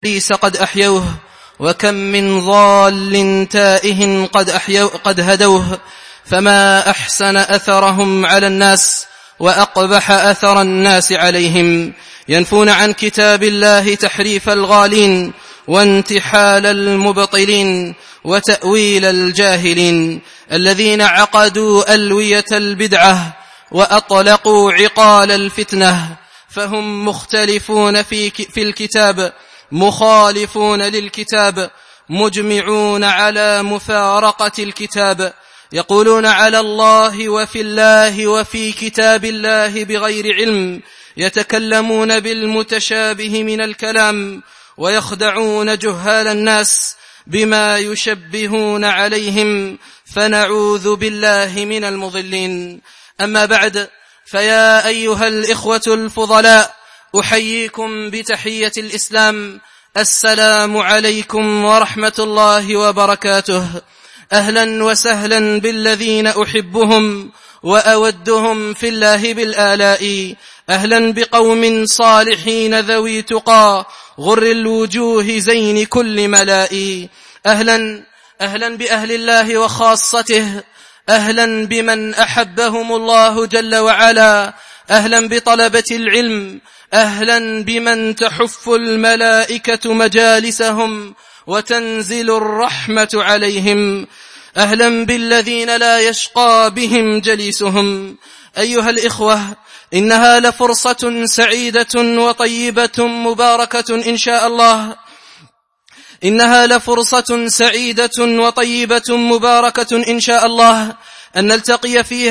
إبليس قد أحيوه، وكم من ضال تائه قد هدوه، فما أحسن أثرهم على الناس وأقبح أثر الناس عليهم. ينفون عن كتاب الله تحريف الغالين وانتحال المبطلين وتأويل الجاهلين، الذين عقدوا ألوية البدعة وأطلقوا عقال الفتنة، فهم مختلفون في الكتاب، مخالفون للكتاب، مجمعون على مفارقة الكتاب، يقولون على الله وفي الله وفي كتاب الله بغير علم، يتكلمون بالمتشابه من الكلام، ويخدعون جهال الناس بما يشبهون عليهم، فنعوذ بالله من المضلين. أما بعد، فيا أيها الإخوة الفضلاء، أحييكم بتحية الإسلام، السلام عليكم ورحمة الله وبركاته. أهلا وسهلا بالذين أحبهم وأودهم في الله بالآلاء، أهلا بقوم صالحين ذوي تقى غر الوجوه زين كل ملاء، أهلا بأهل الله وخاصته، أهلا بمن أحبهم الله جل وعلا، أهلا بطلبة العلم، أهلا بمن تحف الملائكة مجالسهم وتنزل الرحمة عليهم، أهلا بالذين لا يشقى بهم جليسهم. أيها الإخوة، إنها لفرصة سعيدة وطيبة مباركة إن شاء الله، إنها لفرصة سعيدة وطيبة مباركة إن شاء الله أن نلتقي في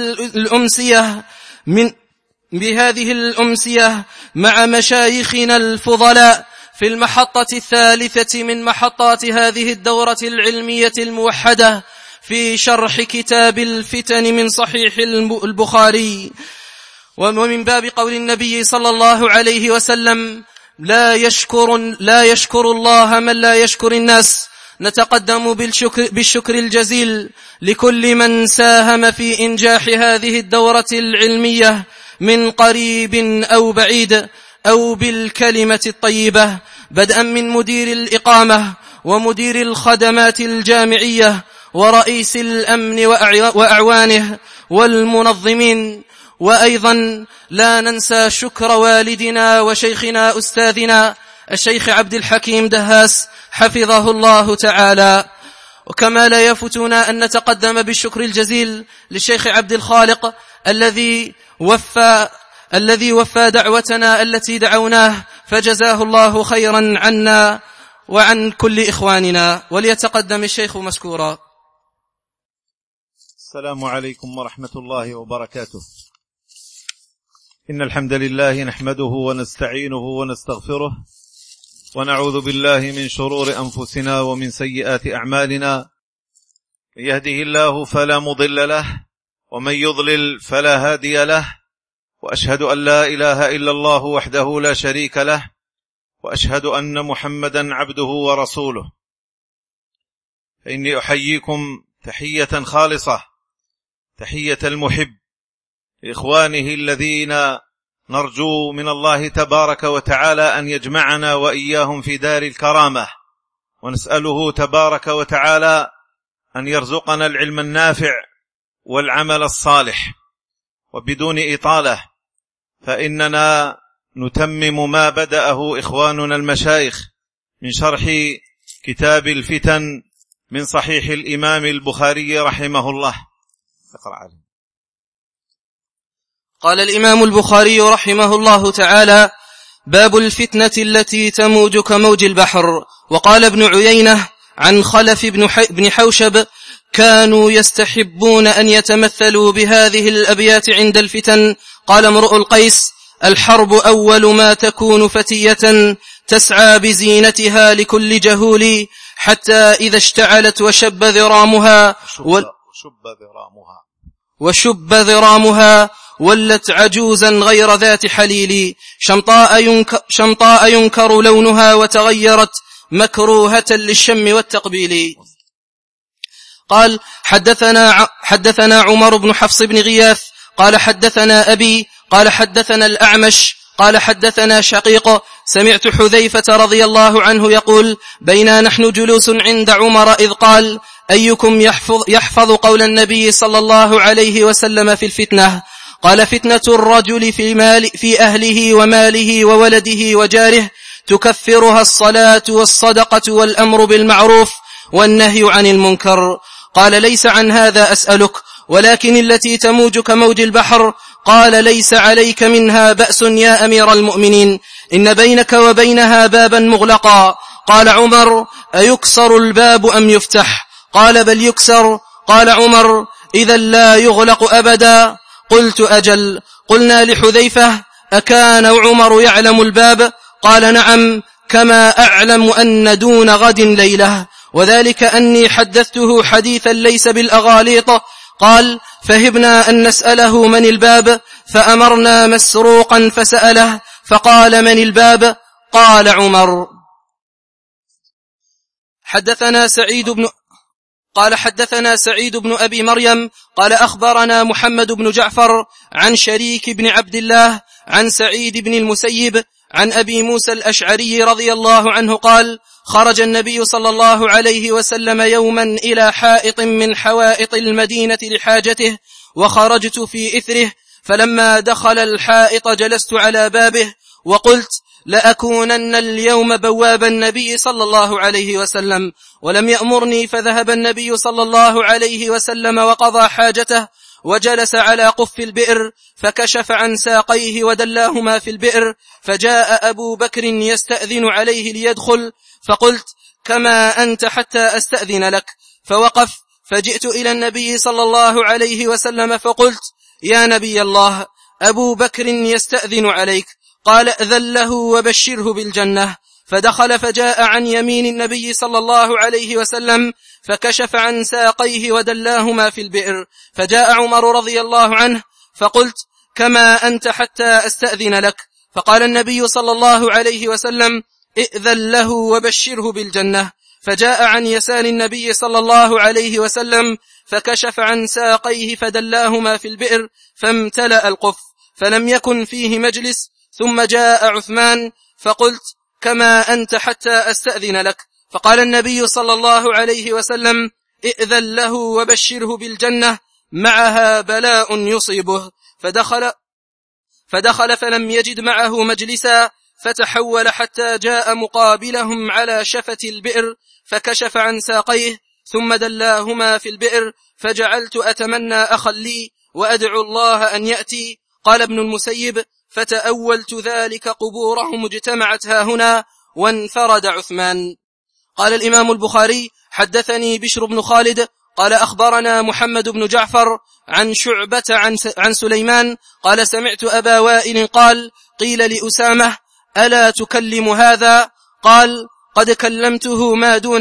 بهذه الأمسية مع مشايخنا الفضلاء في المحطة الثالثة من محطات هذه الدورة العلمية الموحدة في شرح كتاب الفتن من صحيح البخاري. ومن باب قول النبي صلى الله عليه وسلم: لا يشكر الله من لا يشكر الناس. نتقدم بالشكر الجزيل لكل من ساهم في إنجاح هذه الدورة العلمية من قريب أو بعيد، أو بالكلمة الطيبة، بدءا من مدير الإقامة ومدير الخدمات الجامعية ورئيس الأمن وأعوانه والمنظمين. وأيضا لا ننسى شكر والدنا وشيخنا أستاذنا الشيخ عبد الحكيم دهاس حفظه الله تعالى. وكما لا يفتنا أن نتقدم بالشكر الجزيل للشيخ عبد الخالق الذي وفى دعوتنا التي دعوناه، فجزاه الله خيرا عنا وعن كل إخواننا. وليتقدم الشيخ مشكورا. السلام عليكم ورحمة الله وبركاته. إن الحمد لله نحمده ونستعينه ونستغفره، ونعوذ بالله من شرور أنفسنا ومن سيئات أعمالنا. من يهده الله فلا مضل له، ومن يضلل فلا هادي له، وأشهد أن لا إله إلا الله وحده لا شريك له، وأشهد أن محمدا عبده ورسوله. فإني أحييكم تحية خالصة، تحية المحب لإخوانه الذين نرجو من الله تبارك وتعالى أن يجمعنا وإياهم في دار الكرامة، ونسأله تبارك وتعالى أن يرزقنا العلم النافع والعمل الصالح. وبدون إطالة، فإننا نتمم ما بدأه إخواننا المشايخ من شرح كتاب الفتن من صحيح الإمام البخاري رحمه الله. اقرأ عليه. قال الإمام البخاري رحمه الله تعالى: باب الفتنة التي تموج كموج البحر. وقال ابن عيينة عن خلف بن حوشب: كانوا يستحبون أن يتمثلوا بهذه الأبيات عند الفتن. قال امرؤ القيس: الحرب أول ما تكون فتية، تسعى بزينتها لكل جهول، حتى إذا اشتعلت وشب ذرامها ولت عجوزا غير ذات حليل، شمطاء ينكر لونها وتغيرت مكروهة للشم والتقبيل. قال: حدثنا عمر بن حفص بن غياث قال حدثنا أبي قال حدثنا الأعمش قال حدثنا شقيق سمعت حذيفة رضي الله عنه يقول بينا نحن جلوس عند عمر إذ قال أيكم يحفظ قول النبي صلى الله عليه وسلم في الفتنة؟ قال فتنة الرجل في أهله وماله وولده وجاره تكفرها الصلاة والصدقة والأمر بالمعروف والنهي عن المنكر. قال ليس عن هذا أسألك ولكن التي تموج كموج البحر. قال ليس عليك منها بأس يا أمير المؤمنين إن بينك وبينها بابا مغلقا. قال عمر أيكسر الباب أم يفتح؟ قال بل يكسر. قال عمر إذا لا يغلق أبدا. قلت أجل. قلنا لحذيفة أكان عمر يعلم الباب؟ قال نعم كما أعلم أن دون غد ليلة وذلك أني حدثته حديثا ليس بالأغاليط. قال فهبنا أن نسأله من الباب فأمرنا مسروقا فسأله فقال من الباب؟ قال عمر. حدثنا سعيد بن أبي مريم قال أخبرنا محمد بن جعفر عن شريك بن عبد الله عن سعيد بن المسيب عن أبي موسى الأشعري رضي الله عنه قال خرج النبي صلى الله عليه وسلم يوما إلى حائط من حوائط المدينة لحاجته وخرجت في إثره فلما دخل الحائط جلست على بابه وقلت لأكونن اليوم بواب النبي صلى الله عليه وسلم ولم يأمرني. فذهب النبي صلى الله عليه وسلم وقضى حاجته وجلس على قف البئر فكشف عن ساقيه ودلاهما في البئر فجاء أبو بكر يستأذن عليه ليدخل فقلت كما أنت حتى أستأذن لك. فوقف فجئت إلى النبي صلى الله عليه وسلم فقلت يا نبي الله أبو بكر يستأذن عليك. قال أذن له وبشره بالجنة. فدخل فجاء عن يمين النبي صلى الله عليه وسلم فكشف عن ساقيه ودلاهما في البئر فجاء عمر رضي الله عنه فقلت كما أنت حتى أستأذن لك. فقال النبي صلى الله عليه وسلم ائذن له وبشره بالجنة. فجاء عن يسار النبي صلى الله عليه وسلم فكشف عن ساقيه فدلاهما في البئر فامتلأ القف فلم يكن فيه مجلس. ثم جاء عثمان فقلت كما أنت حتى أستأذن لك. فقال النبي صلى الله عليه وسلم ائذن له وبشره بالجنة معها بلاء يصيبه. فدخل فلم يجد معه مجلسا فتحول حتى جاء مقابلهم على شفة البئر فكشف عن ساقيه ثم دلاهما في البئر فجعلت أتمنى أخا لي وأدعو الله أن يأتي. قال ابن المسيب فتأولت ذلك قبورهم اجتمعت هاهنا وانفرد عثمان. قال الإمام البخاري حدثني بشر بن خالد قال أخبرنا محمد بن جعفر عن شعبة عن سليمان قال سمعت أبا وائل قال قيل لأسامة ألا تكلم هذا؟ قال قد كلمته ما دون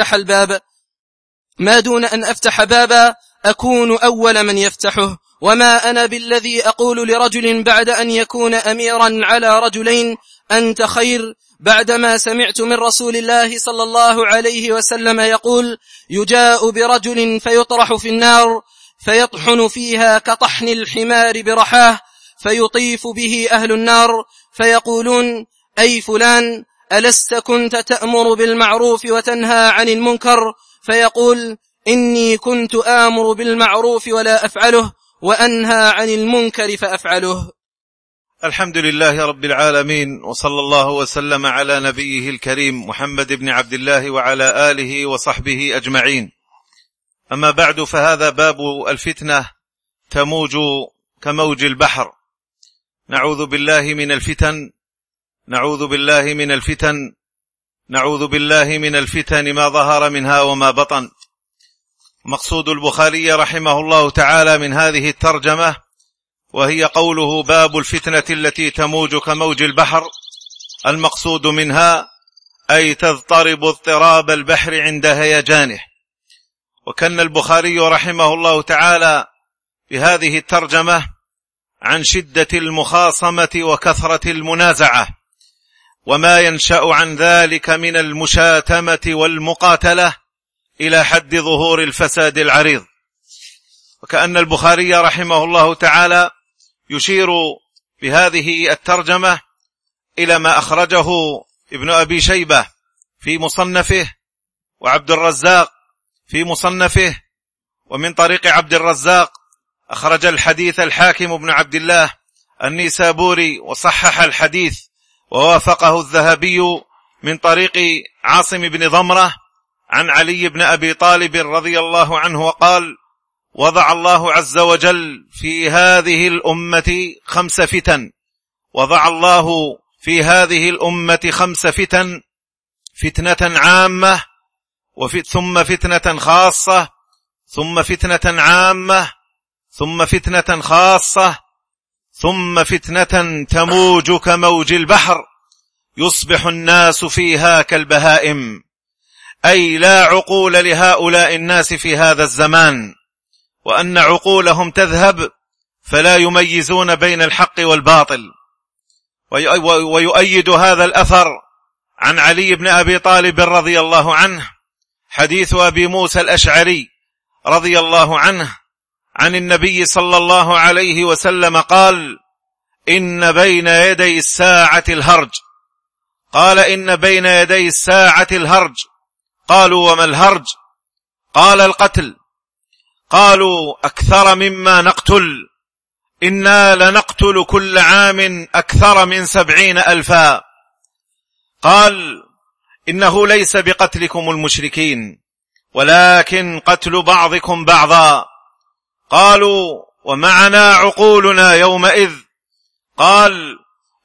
أن أفتح بابا أكون أول من يفتحه وما أنا بالذي أقول لرجل بعد أن يكون أميرا على رجلين أنت خير بعدما سمعت من رسول الله صلى الله عليه وسلم يقول يجاء برجل فيطرح في النار فيطحن فيها كطحن الحمار برحاه فيطيف به أهل النار فيقولون أي فلان ألست كنت تأمر بالمعروف وتنهى عن المنكر؟ فيقول إني كنت آمر بالمعروف ولا أفعله وأنهى عن المنكر فأفعله. الحمد لله رب العالمين وصلى الله وسلم على نبيه الكريم محمد بن عبد الله وعلى آله وصحبه أجمعين. أما بعد فهذا باب الفتنة تموج كموج البحر. نعوذ بالله من الفتن نعوذ بالله من الفتن نعوذ بالله من الفتن ما ظهر منها وما بطن. مقصود البخاري رحمه الله تعالى من هذه الترجمة وهي قوله باب الفتنة التي تموج كموج البحر، المقصود منها أي تضطرب اضطراب البحر عند هيجانه. وكان البخاري رحمه الله تعالى بهذه الترجمة عن شدة المخاصمة وكثرة المنازعة وما ينشأ عن ذلك من المشاتمة والمقاتلة إلى حد ظهور الفساد العريض. وكأن البخاري رحمه الله تعالى يشير بهذه الترجمة إلى ما أخرجه ابن أبي شيبة في مصنفه وعبد الرزاق في مصنفه، ومن طريق عبد الرزاق أخرج الحديث الحاكم بن عبد الله النيسابوري وصحح الحديث ووافقه الذهبي من طريق عاصم بن ضمرة عن علي بن أبي طالب رضي الله عنه وقال: وضع الله عز وجل في هذه الأمة 5 فتن، وضع الله في هذه الأمة 5 فتن: فتنة عامة، ثم فتنة خاصة، ثم فتنة عامة، ثم فتنة خاصة، ثم فتنة تموج كموج البحر يصبح الناس فيها كالبهائم، أي لا عقول لهؤلاء الناس في هذا الزمان، وأن عقولهم تذهب فلا يميزون بين الحق والباطل. ويؤيد هذا الأثر عن علي بن أبي طالب رضي الله عنه حديث أبي موسى الأشعري رضي الله عنه عن النبي صلى الله عليه وسلم قال: إن بين يدي الساعة الهرج. قال: إن بين يدي الساعة الهرج. قالوا: وما الهرج؟ قال: القتل. قالوا: أكثر مما نقتل، إنا لنقتل كل عام أكثر من 70,000. قال: إنه ليس بقتلكم المشركين، ولكن قتل بعضكم بعضا. قالوا: ومعنا عقولنا يومئذ. قال: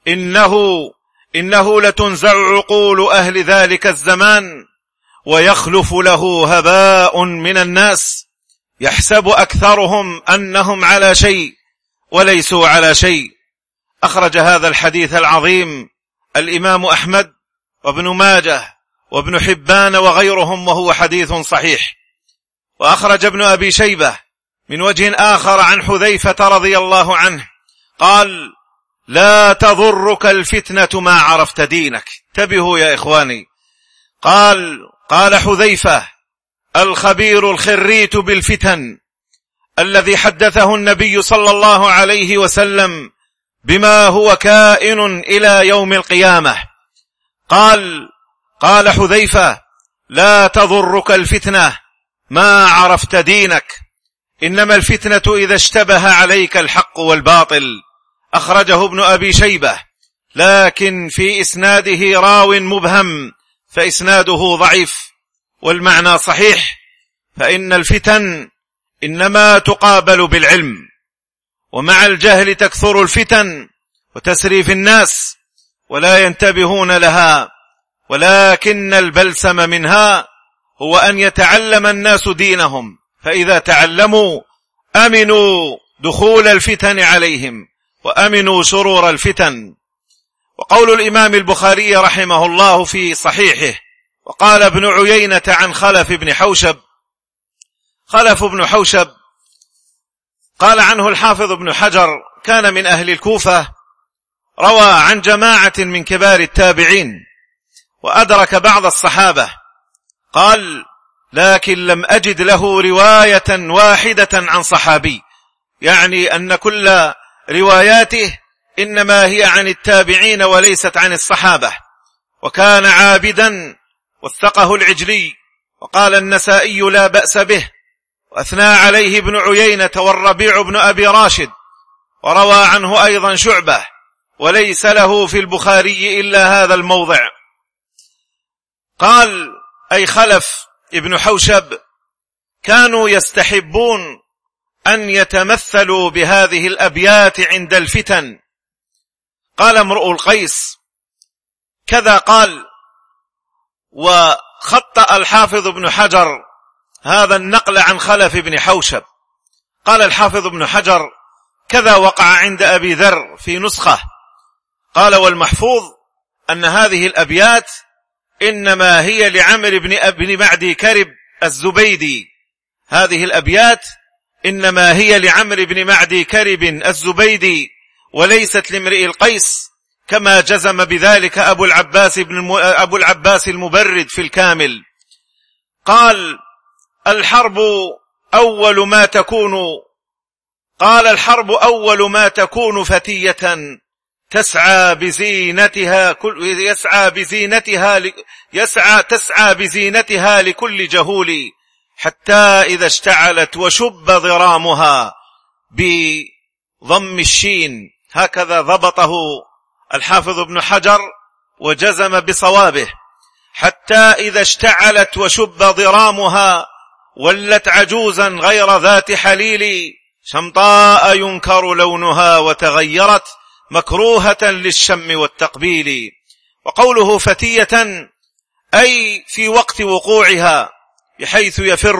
إنه لتنزع عقول أهل ذلك الزمان، ويخلف له هباء من الناس، يحسب أكثرهم أنهم على شيء وليسوا على شيء. أخرج هذا الحديث العظيم الإمام أحمد وابن ماجه وابن حبان وغيرهم، وهو حديث صحيح. وأخرج ابن أبي شيبة من وجه آخر عن حذيفة رضي الله عنه قال: لا تضرك الفتنة ما عرفت دينك. انتبهوا يا إخواني. قال حذيفة: الخبير الخريت بالفتن الذي حدثه النبي صلى الله عليه وسلم بما هو كائن إلى يوم القيامة. قال حذيفة: لا تضرك الفتنة ما عرفت دينك، إنما الفتنة إذا اشتبه عليك الحق والباطل. أخرجه ابن أبي شيبة، لكن في إسناده راو مبهم، فإسناده ضعيف، والمعنى صحيح، فإن الفتن إنما تقابل بالعلم، ومع الجهل تكثر الفتن وتسري في الناس ولا ينتبهون لها. ولكن البلسم منها هو أن يتعلم الناس دينهم، فإذا تعلموا أمنوا دخول الفتن عليهم وأمنوا شرور الفتن. وقول الإمام البخاري رحمه الله في صحيحه: وقال ابن عيينة عن خلف بن حوشب. خلف بن حوشب قال عنه الحافظ ابن حجر: كان من أهل الكوفة، روى عن جماعة من كبار التابعين، وأدرك بعض الصحابة. قال: لكن لم أجد له رواية واحدة عن صحابي، يعني أن كل رواياته إنما هي عن التابعين وليست عن الصحابة. وكان عابدا، وثقه العجلي، وقال النسائي لا بأس به، وأثنى عليه ابن عيينة والربيع بن أبي راشد، وروى عنه أيضا شعبة، وليس له في البخاري إلا هذا الموضع. قال: أي خلف ابن حوشب كانوا يستحبون أن يتمثلوا بهذه الأبيات عند الفتن. قال امرؤ القيس كذا قال. وخطأ الحافظ ابن حجر هذا النقل عن خلف ابن حوشب. قال الحافظ ابن حجر: كذا وقع عند أبي ذر في نسخة. قال: والمحفوظ أن هذه الأبيات إنما هي لعمر بن معدي كرب الزبيدي. هذه الأبيات إنما هي لعمر بن معدي كرب الزبيدي، وليست لامرئ القيس، كما جزم بذلك أبو العباس المبرد في الكامل. قال: الحرب أول ما تكون فتية تسعى بزينتها لكل جهول، حتى إذا اشتعلت وشب ضرامها بضم الشين. هكذا ضبطه الحافظ ابن حجر وجزم بصوابه. حتى إذا اشتعلت وشب ضرامها ولت عجوزا غير ذات حليل، شمطاء ينكر لونها وتغيرت مكروهة للشم والتقبيل. وقوله فتية أي في وقت وقوعها، بحيث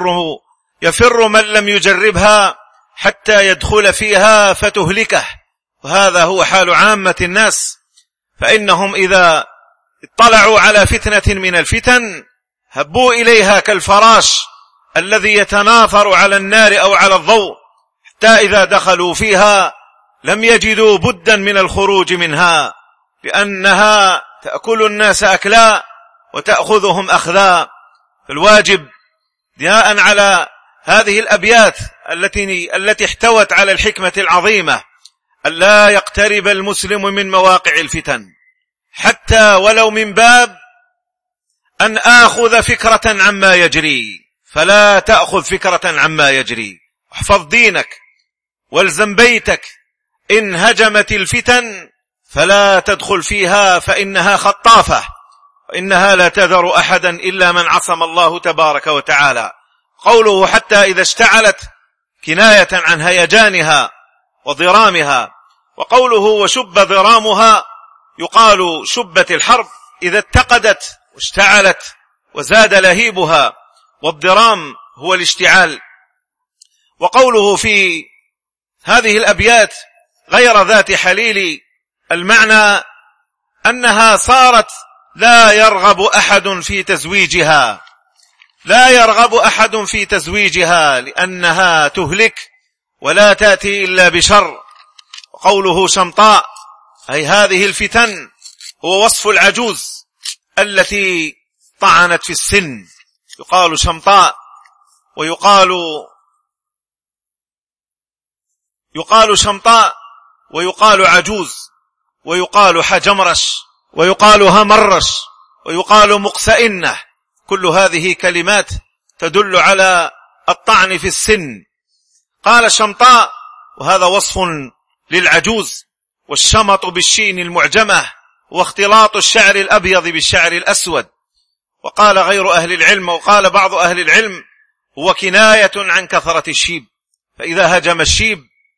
يفر من لم يجربها حتى يدخل فيها فتهلكه. وهذا هو حال عامة الناس، فإنهم إذا اطلعوا على فتنة من الفتن هبوا إليها كالفراش الذي يتناثر على النار أو على الضوء، حتى إذا دخلوا فيها لم يجدوا بدا من الخروج منها، لأنها تأكل الناس أكلا وتأخذهم أخذا. فالواجب بناء على هذه الأبيات التي احتوت على الحكمة العظيمة ألا يقترب المسلم من مواقع الفتن، حتى ولو من باب أن آخذ فكرة عما يجري، فلا تأخذ فكرة عما يجري. احفظ دينك والزم بيتك. إن هجمت الفتن فلا تدخل فيها، فإنها خطافة، وإنها لا تذر أحدا إلا من عصم الله تبارك وتعالى. قوله حتى إذا اشتعلت كناية عن هيجانها وضرامها. وقوله وشب ضرامها يقال شبت الحرب إذا اتقدت واشتعلت وزاد لهيبها، والضرام هو الاشتعال. وقوله في هذه الأبيات غير ذات حليل، المعنى أنها صارت لا يرغب أحد في تزويجها، لأنها تهلك ولا تأتي إلا بشر. وقوله شمطاء أي هذه الفتن هو وصف العجوز التي طعنت في السن، يقال شمطاء، يقال شمطاء، ويقال عجوز، ويقال حجمرش، ويقال همرش، ويقال مقسئنة. كل هذه كلمات تدل على الطعن في السن. قال شمطاء وهذا وصف للعجوز، والشمط بالشين المعجمة واختلاط الشعر الأبيض بالشعر الأسود. وقال غير أهل العلم، وقال بعض أهل العلم هو كناية عن كثرة الشيب، فإذا هجم الشيب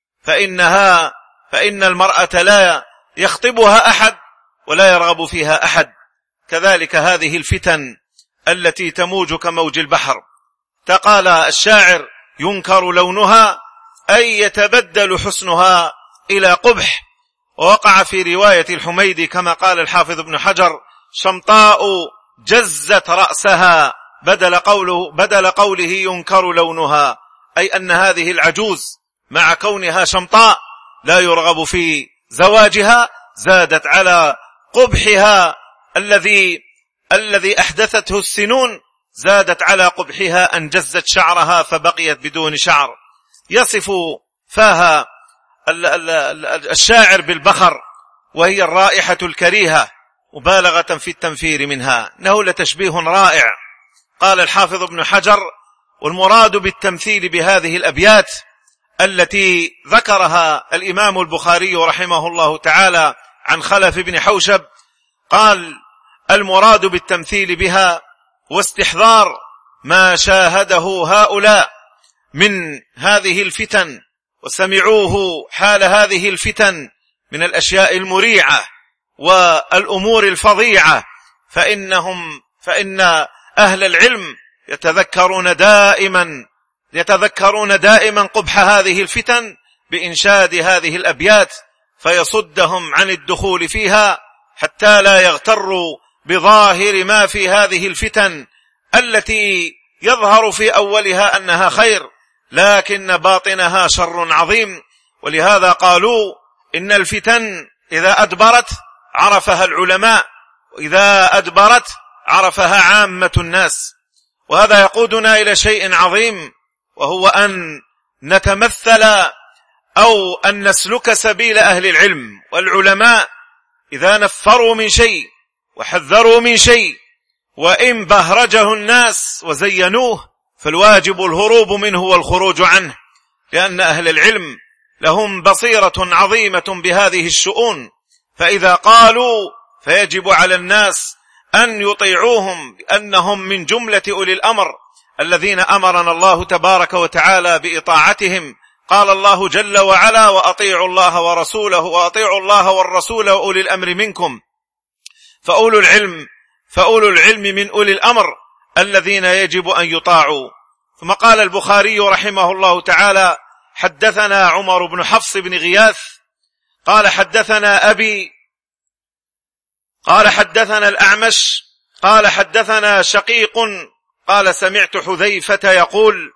فإن المرأة لا يخطبها أحد ولا يرغب فيها أحد. كذلك هذه الفتن التي تموج كموج البحر. قال الشاعر ينكر لونها أي يتبدل حسنها إلى قبح. ووقع في رواية الحميدي كما قال الحافظ ابن حجر شمطاء جزت رأسها، بدل قوله ينكر لونها، أي أن هذه العجوز مع كونها شمطاء لا يرغب في زواجها، زادت على قبحها الذي أحدثته السنون، زادت على قبحها أن جزت شعرها فبقيت بدون شعر. يصف فاها الشاعر بالبخر، وهي الرائحة الكريهة مبالغة في التنفير منها. إنه لتشبيه رائع. قال الحافظ ابن حجر والمراد بالتمثيل بهذه الأبيات التي ذكرها الإمام البخاري رحمه الله تعالى عن خلف بن حوشب، قال المراد بالتمثيل بها واستحضار ما شاهده هؤلاء من هذه الفتن وسمعوه حال هذه الفتن من الأشياء المريعة والأمور الفظيعة، فإن أهل العلم يتذكرون دائما قبح هذه الفتن بإنشاد هذه الأبيات، فيصدهم عن الدخول فيها حتى لا يغتروا بظاهر ما في هذه الفتن التي يظهر في أولها أنها خير، لكن باطنها شر عظيم. ولهذا قالوا إن الفتن إذا أدبرت عرفها العلماء، وإذا أدبرت عرفها عامة الناس. وهذا يقودنا إلى شيء عظيم، وهو أن نتمثل أو أن نسلك سبيل أهل العلم والعلماء إذا نفروا من شيء وحذروا من شيء وإن بهرجه الناس وزينوه فالواجب الهروب منه والخروج عنه، لأن أهل العلم لهم بصيرة عظيمة بهذه الشؤون، فإذا قالوا فيجب على الناس أن يطيعوهم، لأنهم من جملة أولي الأمر الذين أمرنا الله تبارك وتعالى بإطاعتهم. قال الله جل وعلا: وأطيعوا الله ورسوله وأطيعوا الله والرسول وأولي الأمر منكم. فأولو العلم من أولي الأمر الذين يجب أن يطاعوا. ثم قال البخاري رحمه الله تعالى: حدثنا عمر بن حفص بن غياث قال حدثنا أبي قال حدثنا الأعمش قال حدثنا شقيق قال سمعت حذيفة يقول: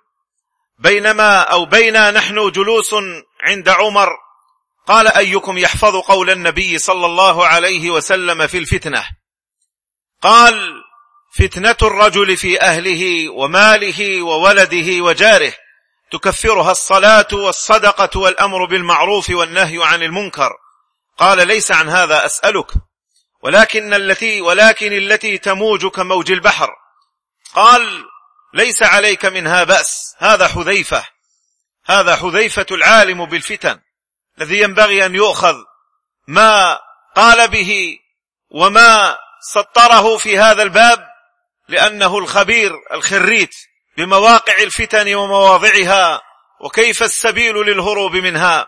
بينا نحن جلوس عند عمر قال: أيكم يحفظ قول النبي صلى الله عليه وسلم في الفتنة؟ قال: فتنة الرجل في أهله وماله وولده وجاره تكفرها الصلاة والصدقة والأمر بالمعروف والنهي عن المنكر. قال: ليس عن هذا أسألك، ولكن التي تموج كموج البحر. قال: ليس عليك منها بأس. هذا حذيفة العالم بالفتن الذي ينبغي أن يؤخذ ما قال به وما سطره في هذا الباب، لأنه الخبير الخريت بمواقع الفتن ومواضعها وكيف السبيل للهروب منها.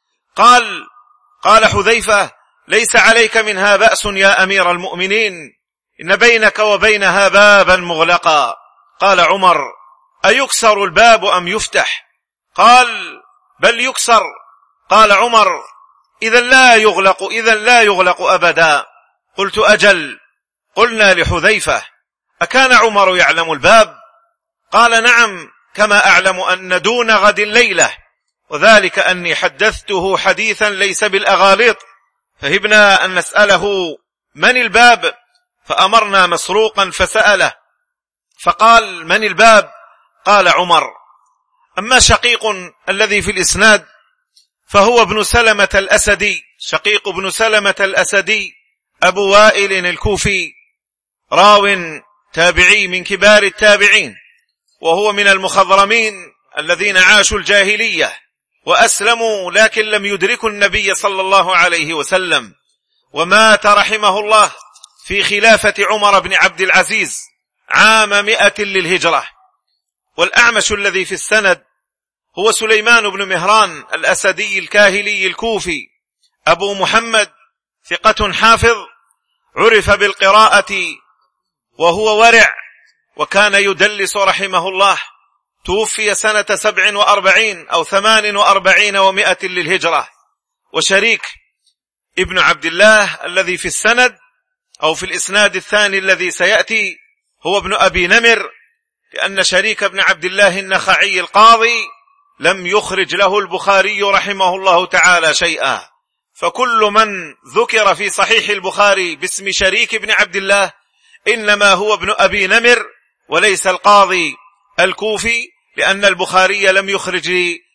قال حذيفة: ليس عليك منها بأس يا أمير المؤمنين، إن بينك وبينها بابا مغلقا. قال عمر: أيكسر الباب أم يفتح؟ قال: بل يكسر. قال عمر: إذا لا يغلق أبدا. قلت: أجل. قلنا لحذيفة: أكان عمر يعلم الباب؟ قال: نعم، كما أعلم أن دون غد الليلة، وذلك أني حدثته حديثا ليس بالأغاليط، فهبنا أن نسأله من الباب، فأمرنا مسروقا فسأله فقال: من الباب؟ قال عمر. أما شقيق الذي في الإسناد فهو ابن سلمة الأسدي، شقيق بن سلمة الأسدي أبو وائل الكوفي، راو تابعي من كبار التابعين، وهو من المخضرمين الذين عاشوا الجاهلية وأسلموا لكن لم يدركوا النبي صلى الله عليه وسلم، ومات رحمه الله في خلافة عمر بن عبد العزيز عام 100 للهجرة. والأعمش الذي في السند هو سليمان بن مهران الأسدي الكاهلي الكوفي أبو محمد، ثقة حافظ، عرف بالقراءة وهو ورع، وكان يدلس رحمه الله. توفي سنة 47 أو 48 و100 للهجرة. وشريك ابن عبد الله الذي في السند أو في الإسناد الثاني الذي سيأتي هو ابن أبي نمر، لأن شريك ابن عبد الله النخعي القاضي لم يخرج له البخاري رحمه الله تعالى شيئا، فكل من ذكر في صحيح البخاري باسم شريك ابن عبد الله إنما هو ابن أبي نمر وليس القاضي الكوفي، لأن البخاري لم يخرج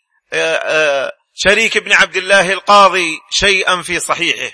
شريك ابن عبد الله القاضي شيئا في صحيحه.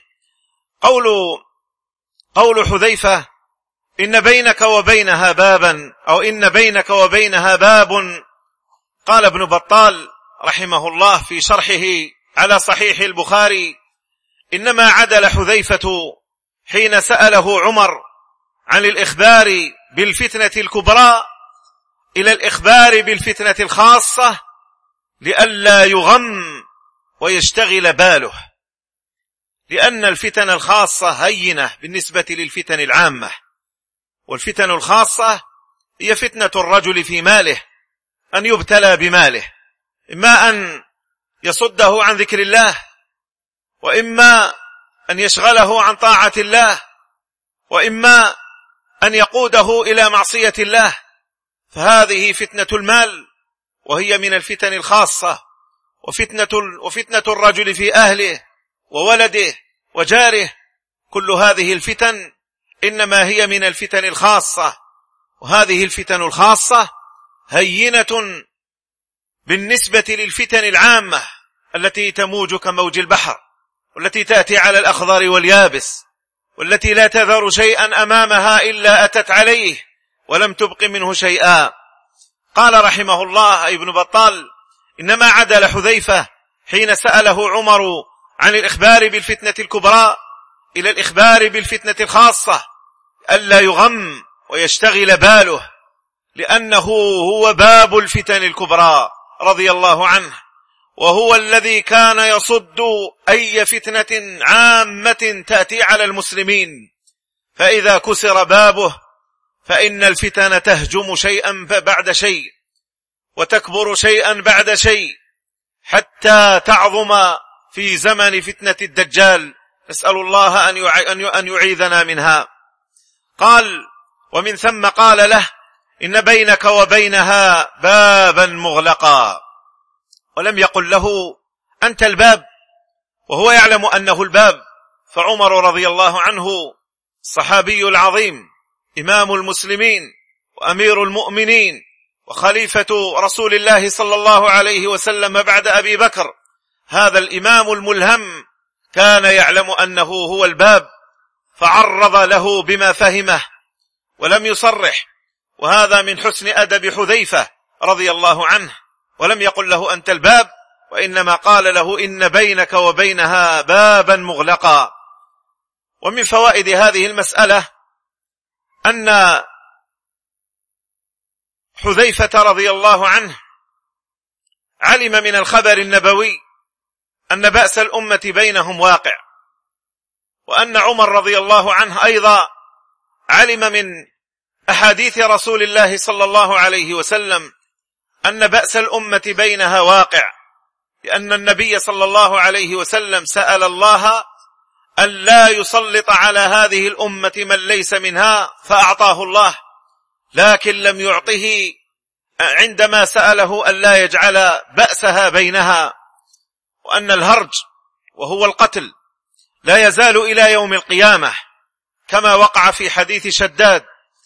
قول حذيفة: إن بينك وبينها بابا، أو إن بينك وبينها باب. قال ابن بطال رحمه الله في شرحه على صحيح البخاري: إنما عدل حذيفة حين سأله عمر عن الإخبار بالفتنة الكبرى إلى الإخبار بالفتنة الخاصة لئلا يغم ويشتغل باله، لأن الفتن الخاصة هينة بالنسبة للفتن العامة، والفتن الخاصة هي فتنة الرجل في ماله، أن يبتلى بماله، إما أن يصده عن ذكر الله، وإما أن يشغله عن طاعة الله، وإما أن يقوده إلى معصية الله، فهذه فتنة المال، وهي من الفتن الخاصة. وفتنة الرجل في أهله وولده وجاره، كل هذه الفتن إنما هي من الفتن الخاصة، وهذه الفتن الخاصة هينة بالنسبة للفتن العامة التي تموج كموج البحر، والتي تأتي على الأخضر واليابس، والتي لا تذر شيئا أمامها إلا أتت عليه ولم تبق منه شيئا. قال رحمه الله ابن بطال: إنما عدل حذيفة حين سأله عمر عن الإخبار بالفتنة الكبرى إلى الإخبار بالفتنة الخاصة ألا يغم ويشتغل باله، لأنه هو باب الفتن الكبرى رضي الله عنه، وهو الذي كان يصد أي فتنة عامة تأتي على المسلمين، فإذا كسر بابه فإن الفتن تهجم شيئا بعد شيء وتكبر شيئا بعد شيء حتى تعظم في زمن فتنة الدجال، نسأل الله أن يعيذنا منها. قال: ومن ثم قال له: إن بينك وبينها بابا مغلقا، ولم يقل له أنت الباب، وهو يعلم أنه الباب. فعمر رضي الله عنه الصحابي العظيم، إمام المسلمين وأمير المؤمنين وخليفة رسول الله صلى الله عليه وسلم بعد أبي بكر، هذا الإمام الملهم كان يعلم أنه هو الباب، فعرض له بما فهمه ولم يصرح، وهذا من حسن أدب حذيفة رضي الله عنه، ولم يقل له أنت الباب، وإنما قال له: إن بينك وبينها بابا مغلقا. ومن فوائد هذه المسألة أن حذيفة رضي الله عنه علم من الخبر النبوي أن بأس الأمة بينهم واقع، وأن عمر رضي الله عنه أيضا علم من أحاديث رسول الله صلى الله عليه وسلم أن بأس الأمة بينها واقع، لأن النبي صلى الله عليه وسلم سأل الله أن لا يسلط على هذه الأمة من ليس منها، فأعطاه الله، لكن لم يعطه عندما سأله أن لا يجعل بأسها بينها، وأن الهرج وهو القتل لا يزال إلى يوم القيامة، كما وقع في حديث شداد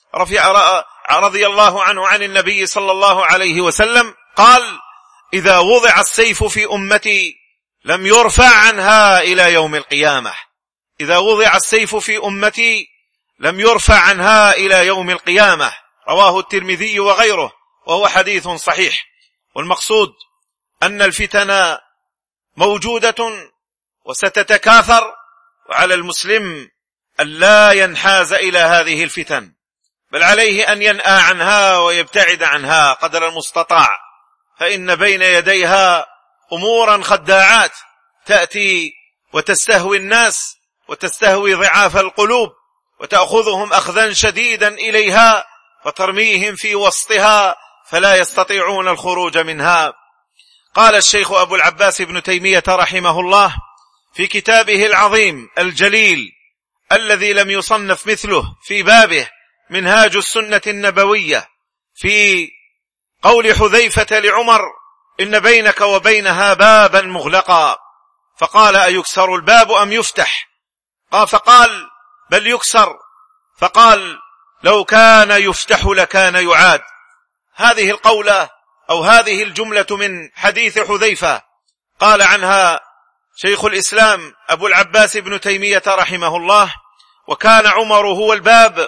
رضي الله عنه عن النبي صلى الله عليه وسلم قال: إذا وضع السيف في أمتي لم يرفع عنها إلى يوم القيامة. إذا وضع السيف في أمتي لم يرفع عنها إلى يوم القيامة، رواه الترمذي وغيره، وهو حديث صحيح. والمقصود أن الفتن موجودة وستتكاثر، وعلى المسلم أن لا ينحاز إلى هذه الفتن، بل عليه أن ينأى عنها ويبتعد عنها قدر المستطاع، فإن بين يديها أمورا خداعات تأتي وتستهوي الناس وتستهوي ضعاف القلوب وتأخذهم أخذا شديدا إليها فترميهم في وسطها فلا يستطيعون الخروج منها. قال الشيخ أبو العباس ابن تيمية رحمه الله في كتابه العظيم الجليل الذي لم يصنف مثله في بابه منهاج السنة النبوية، في قول حذيفة لعمر: إن بينك وبينها بابا مغلقا، فقال: أيكسر الباب أم يفتح؟ فقال: بل يكسر. فقال: لو كان يفتح لكان يعاد. هذه القولة أو هذه الجملة من حديث حذيفة قال عنها شيخ الإسلام أبو العباس ابن تيمية رحمه الله: وكان عمر هو الباب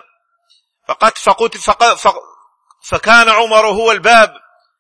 فكان عمر هو الباب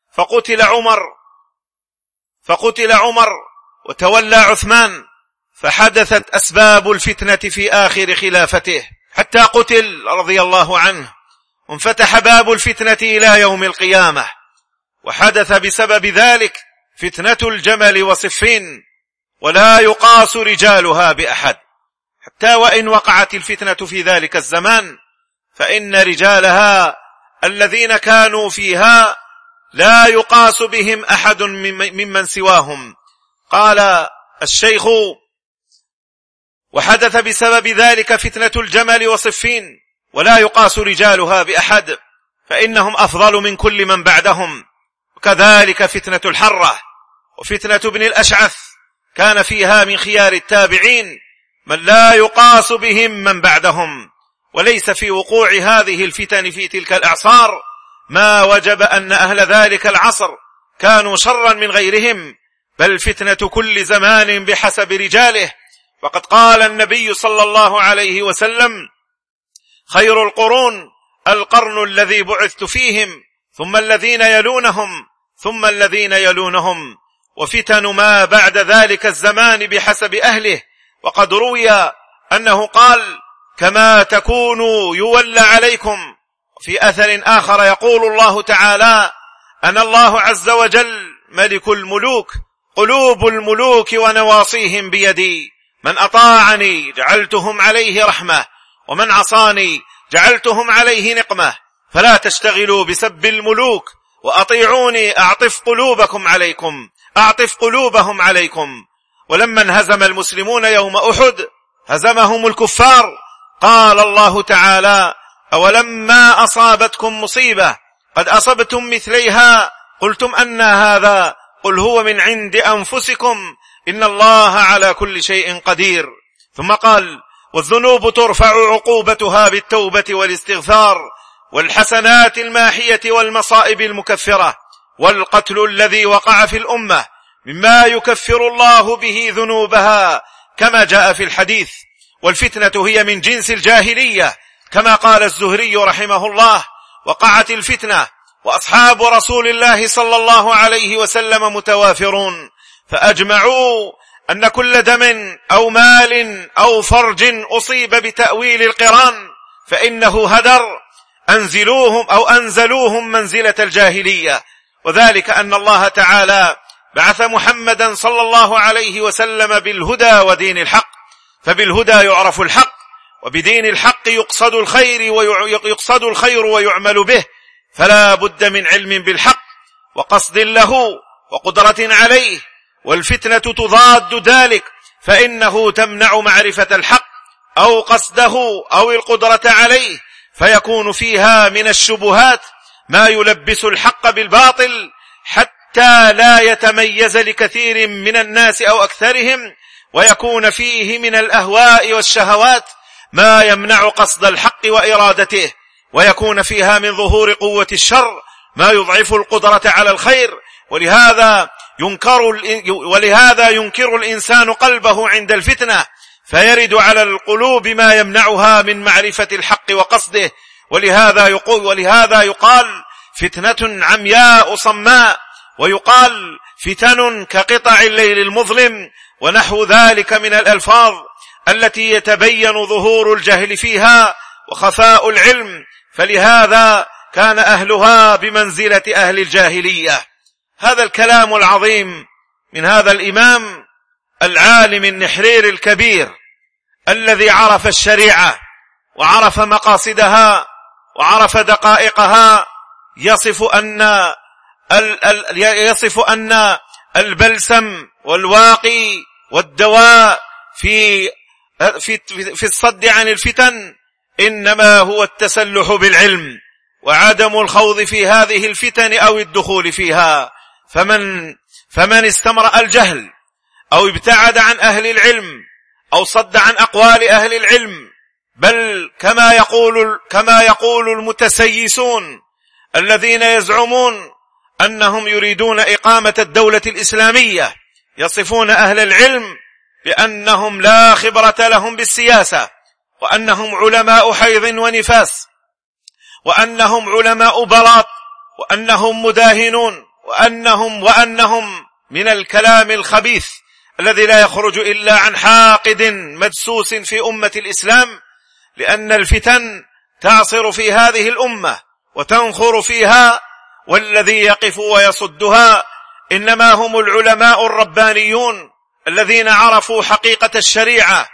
فقتل عمر وتولى عثمان، فحدثت أسباب الفتنة في آخر خلافته حتى قتل رضي الله عنه، وانفتح باب الفتنة إلى يوم القيامة، وحدث بسبب ذلك فتنة الجمل وصفين، ولا يقاس رجالها بأحد، حتى وإن وقعت الفتنة في ذلك الزمان فإن رجالها الذين كانوا فيها لا يقاس بهم أحد ممن سواهم. قال الشيخ: وحدث بسبب ذلك فتنة الجمل وصفين، ولا يقاس رجالها بأحد، فإنهم أفضل من كل من بعدهم. وكذلك فتنة الحرة وفتنة ابن الأشعث كان فيها من خيار التابعين من لا يقاس بهم من بعدهم، وليس في وقوع هذه الفتن في تلك الأعصار ما وجب أن أهل ذلك العصر كانوا شرا من غيرهم، بل فتنة كل زمان بحسب رجاله، وقد قال النبي صلى الله عليه وسلم: خير القرون القرن الذي بعثت فيهم، ثم الذين يلونهم، ثم الذين يلونهم، وفتن ما بعد ذلك الزمان بحسب أهله. وقد روي أنه قال: كما تكونوا يولى عليكم. في أثر آخر يقول الله تعالى: أنا الله عز وجل ملك الملوك، قلوب الملوك ونواصيهم بيدي، من أطاعني جعلتهم عليه رحمة، ومن عصاني جعلتهم عليه نقمة، فلا تشتغلوا بسب الملوك وأطيعوني أعطف قلوبهم عليكم. ولما انهزم المسلمون يوم أحد هزمهم الكفار، قال الله تعالى: أولما أصابتكم مصيبة قد أصبتم مثليها قلتم أن هذا، قل هو من عند أنفسكم إن الله على كل شيء قدير. ثم قال: والذنوب ترفع عقوبتها بالتوبة والاستغفار، والحسنات الماحية والمصائب المكفرة، والقتل الذي وقع في الأمة مما يكفر الله به ذنوبها كما جاء في الحديث. والفتنة هي من جنس الجاهلية، كما قال الزهري رحمه الله: وقعت الفتنة وأصحاب رسول الله صلى الله عليه وسلم متوافرون، فأجمعوا أن كل دم أو مال أو فرج أصيب بتأويل القران فإنه هدر، أنزلوهم منزلة الجاهلية. وذلك أن الله تعالى بعث محمدا صلى الله عليه وسلم بالهدى ودين الحق، فبالهدى يعرف الحق، وبدين الحق يقصد الخير ويعمل به، فلا بد من علم بالحق وقصد له وقدرة عليه. والفتنة تضاد ذلك، فإنه تمنع معرفة الحق أو قصده أو القدرة عليه، فيكون فيها من الشبهات ما يلبس الحق بالباطل حتى لا يتميز لكثير من الناس أو أكثرهم، ويكون فيه من الأهواء والشهوات ما يمنع قصد الحق وإرادته، ويكون فيها من ظهور قوة الشر ما يضعف القدرة على الخير. ولهذا ينكر الإنسان قلبه عند الفتنة، فيرد على القلوب ما يمنعها من معرفة الحق وقصده. ولهذا يقال فتنة عمياء صماء، ويقال فتن كقطع الليل المظلم، ونحو ذلك من الألفاظ التي يتبين ظهور الجهل فيها وخفاء العلم، فلهذا كان أهلها بمنزلة أهل الجاهلية. هذا الكلام العظيم من هذا الإمام العالم النحرير الكبير الذي عرف الشريعة وعرف مقاصدها وعرف دقائقها، يصف أن البلسم والواقي والدواء في الصد عن الفتن إنما هو التسلح بالعلم وعدم الخوض في هذه الفتن أو الدخول فيها. فمن استمرأ الجهل أو ابتعد عن أهل العلم أو صد عن أقوال أهل العلم، بل كما يقول المتسيسون الذين يزعمون أنهم يريدون إقامة الدولة الإسلامية، يصفون أهل العلم بأنهم لا خبرة لهم بالسياسة، وأنهم علماء حيض ونفاس، وأنهم علماء بلاط، وأنهم مداهنون، وأنهم من الكلام الخبيث الذي لا يخرج إلا عن حاقد مدسوس في أمة الإسلام، لأن الفتن تعصر في هذه الأمة وتنخر فيها، والذي يقف ويصدها إنما هم العلماء الربانيون الذين عرفوا حقيقة الشريعة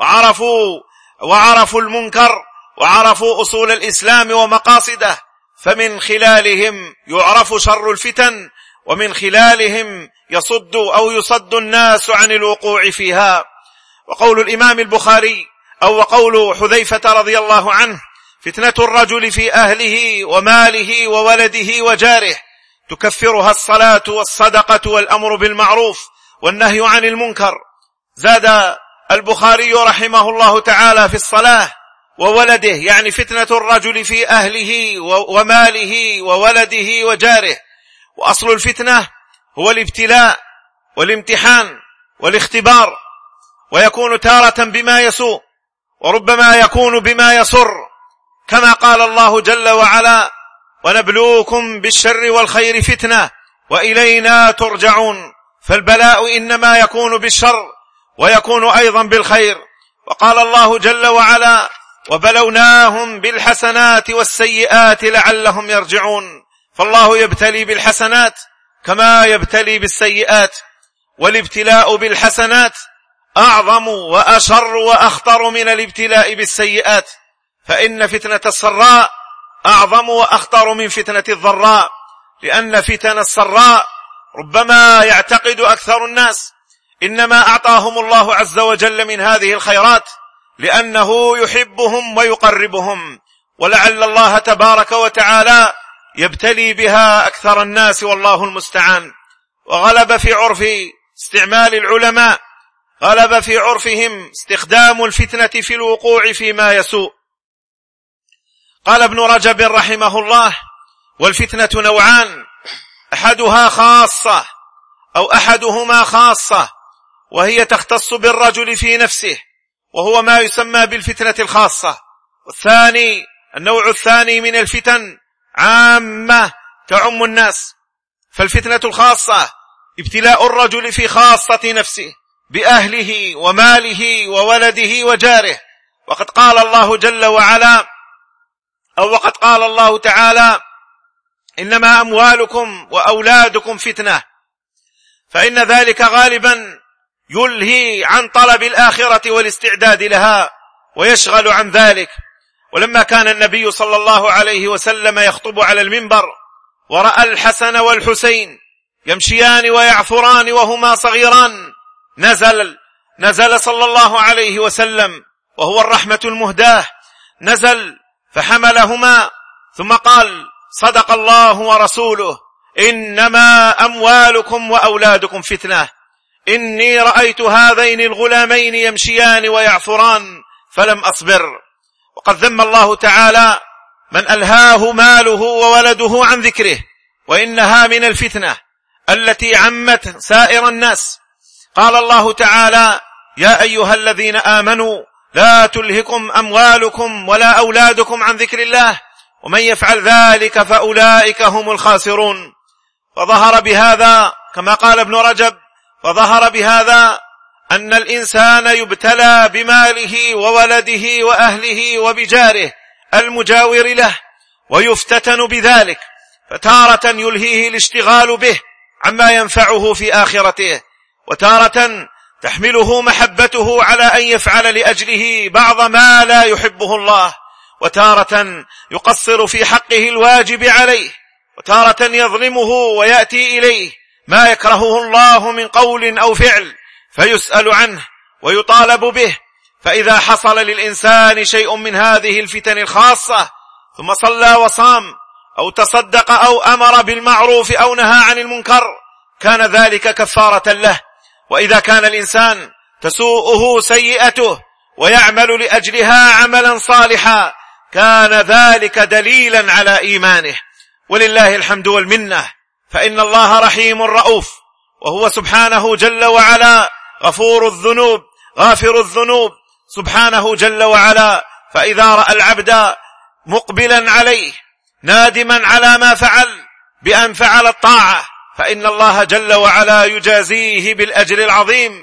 وعرفوا المنكر وعرفوا أصول الإسلام ومقاصده، فمن خلالهم يعرف شر الفتن، ومن خلالهم يصد الناس عن الوقوع فيها. وقول الإمام البخاري وقول حذيفة رضي الله عنه: فتنة الرجل في أهله وماله وولده وجاره تكفرها الصلاة والصدقة والأمر بالمعروف والنهي عن المنكر. زاد البخاري رحمه الله تعالى في الصلاة وولده، يعني فتنة الرجل في أهله وماله وولده وجاره. وأصل الفتنة هو الابتلاء والامتحان والاختبار، ويكون تارة بما يسوء، وربما يكون بما يسر، كما قال الله جل وعلا: ونبلوكم بالشر والخير فتنة وإلينا ترجعون. فالبلاء إنما يكون بالشر ويكون أيضا بالخير. وقال الله جل وعلا: وبلوناهم بالحسنات والسيئات لعلهم يرجعون. فالله يبتلي بالحسنات كما يبتلي بالسيئات، والابتلاء بالحسنات أعظم وأشر وأخطر من الابتلاء بالسيئات، فإن فتنة السراء أعظم وأخطر من فتنة الضراء، لأن فتن السراء ربما يعتقد أكثر الناس إنما أعطاهم الله عز وجل من هذه الخيرات لأنه يحبهم ويقربهم، ولعل الله تبارك وتعالى يبتلي بها أكثر الناس، والله المستعان. وغلب في عرف استعمال العلماء، غلب في عرفهم استخدام الفتنة في الوقوع فيما يسوء. قال ابن رجب رحمه الله: والفتنة نوعان، أحدها خاصة أو أحدهما خاصة، وهي تختص بالرجل في نفسه، وهو ما يسمى بالفتنة الخاصة. والثاني، النوع الثاني من الفتن عامة تعم الناس. فالفتنة الخاصة ابتلاء الرجل في خاصة نفسه بأهله وماله وولده وجاره. وقد قال الله جل وعلا، أو وقد قال الله تعالى: إنما أموالكم وأولادكم فتنة. فإن ذلك غالبا يلهي عن طلب الآخرة والاستعداد لها ويشغل عن ذلك. ولما كان النبي صلى الله عليه وسلم يخطب على المنبر ورأى الحسن والحسين يمشيان ويعثران وهما صغيران، نزل صلى الله عليه وسلم وهو الرحمة المهداة، نزل فحملهما ثم قال: صدق الله ورسوله، إنما أموالكم وأولادكم فتنة. إني رأيت هذين الغلامين يمشيان ويعثران فلم أصبر. وقد ذم الله تعالى من ألهاه ماله وولده عن ذكره، وإنها من الفتنة التي عمت سائر الناس. قال الله تعالى: يا أيها الذين آمنوا لا تلهكم أموالكم ولا أولادكم عن ذكر الله ومن يفعل ذلك فأولئك هم الخاسرون. وظهر بهذا كما قال ابن رجب، وظهر بهذا أن الإنسان يبتلى بماله وولده وأهله وبجاره المجاور له ويفتتن بذلك، فتارة يلهيه الاشتغال به عما ينفعه في آخرته، وتارة تحمله محبته على أن يفعل لأجله بعض ما لا يحبه الله، وتارة يقصر في حقه الواجب عليه، وتارة يظلمه ويأتي إليه ما يكرهه الله من قول أو فعل فيسأل عنه ويطالب به. فإذا حصل للإنسان شيء من هذه الفتن الخاصة ثم صلى وصام أو تصدق أو أمر بالمعروف أو نهى عن المنكر كان ذلك كفارة له. وإذا كان الإنسان تسوءه سيئته ويعمل لأجلها عملا صالحا كان ذلك دليلا على إيمانه. ولله الحمد والمنة، فإن الله رحيم رؤوف، وهو سبحانه جل وعلا غفور الذنوب غافر الذنوب سبحانه جل وعلا. فإذا رأى العبد مقبلا عليه نادما على ما فعل بأن فعل الطاعة فإن الله جل وعلا يجازيه بالأجر العظيم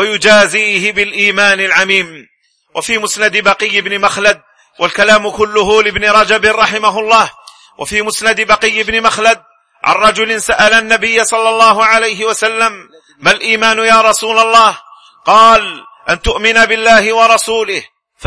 ويجازيه بالإيمان العميم. وفي مسند بقي بن مخلد، والكلام كله لابن رجب رحمه الله، وفي مسند بقي بن مخلد عن رجل سأل النبي صلى الله عليه وسلم: ما الإيمان يا رسول الله؟ قال: أن تؤمن بالله ورسوله،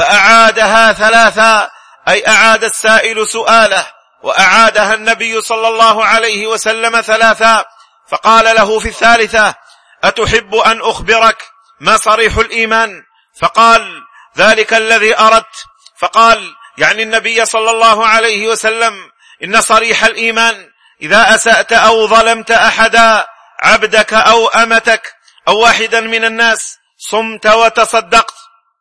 فأعادها ثلاثا، أي أعاد السائل سؤاله، وأعادها النبي صلى الله عليه وسلم ثلاثا، فقال له في الثالثة: أتحب أن أخبرك ما صريح الإيمان؟ فقال: ذلك الذي أردت. فقال يعني النبي صلى الله عليه وسلم: إن صريح الإيمان إذا أسأت أو ظلمت أحدا عبدك أو أمتك أو واحدا من الناس صمت وتصدقت.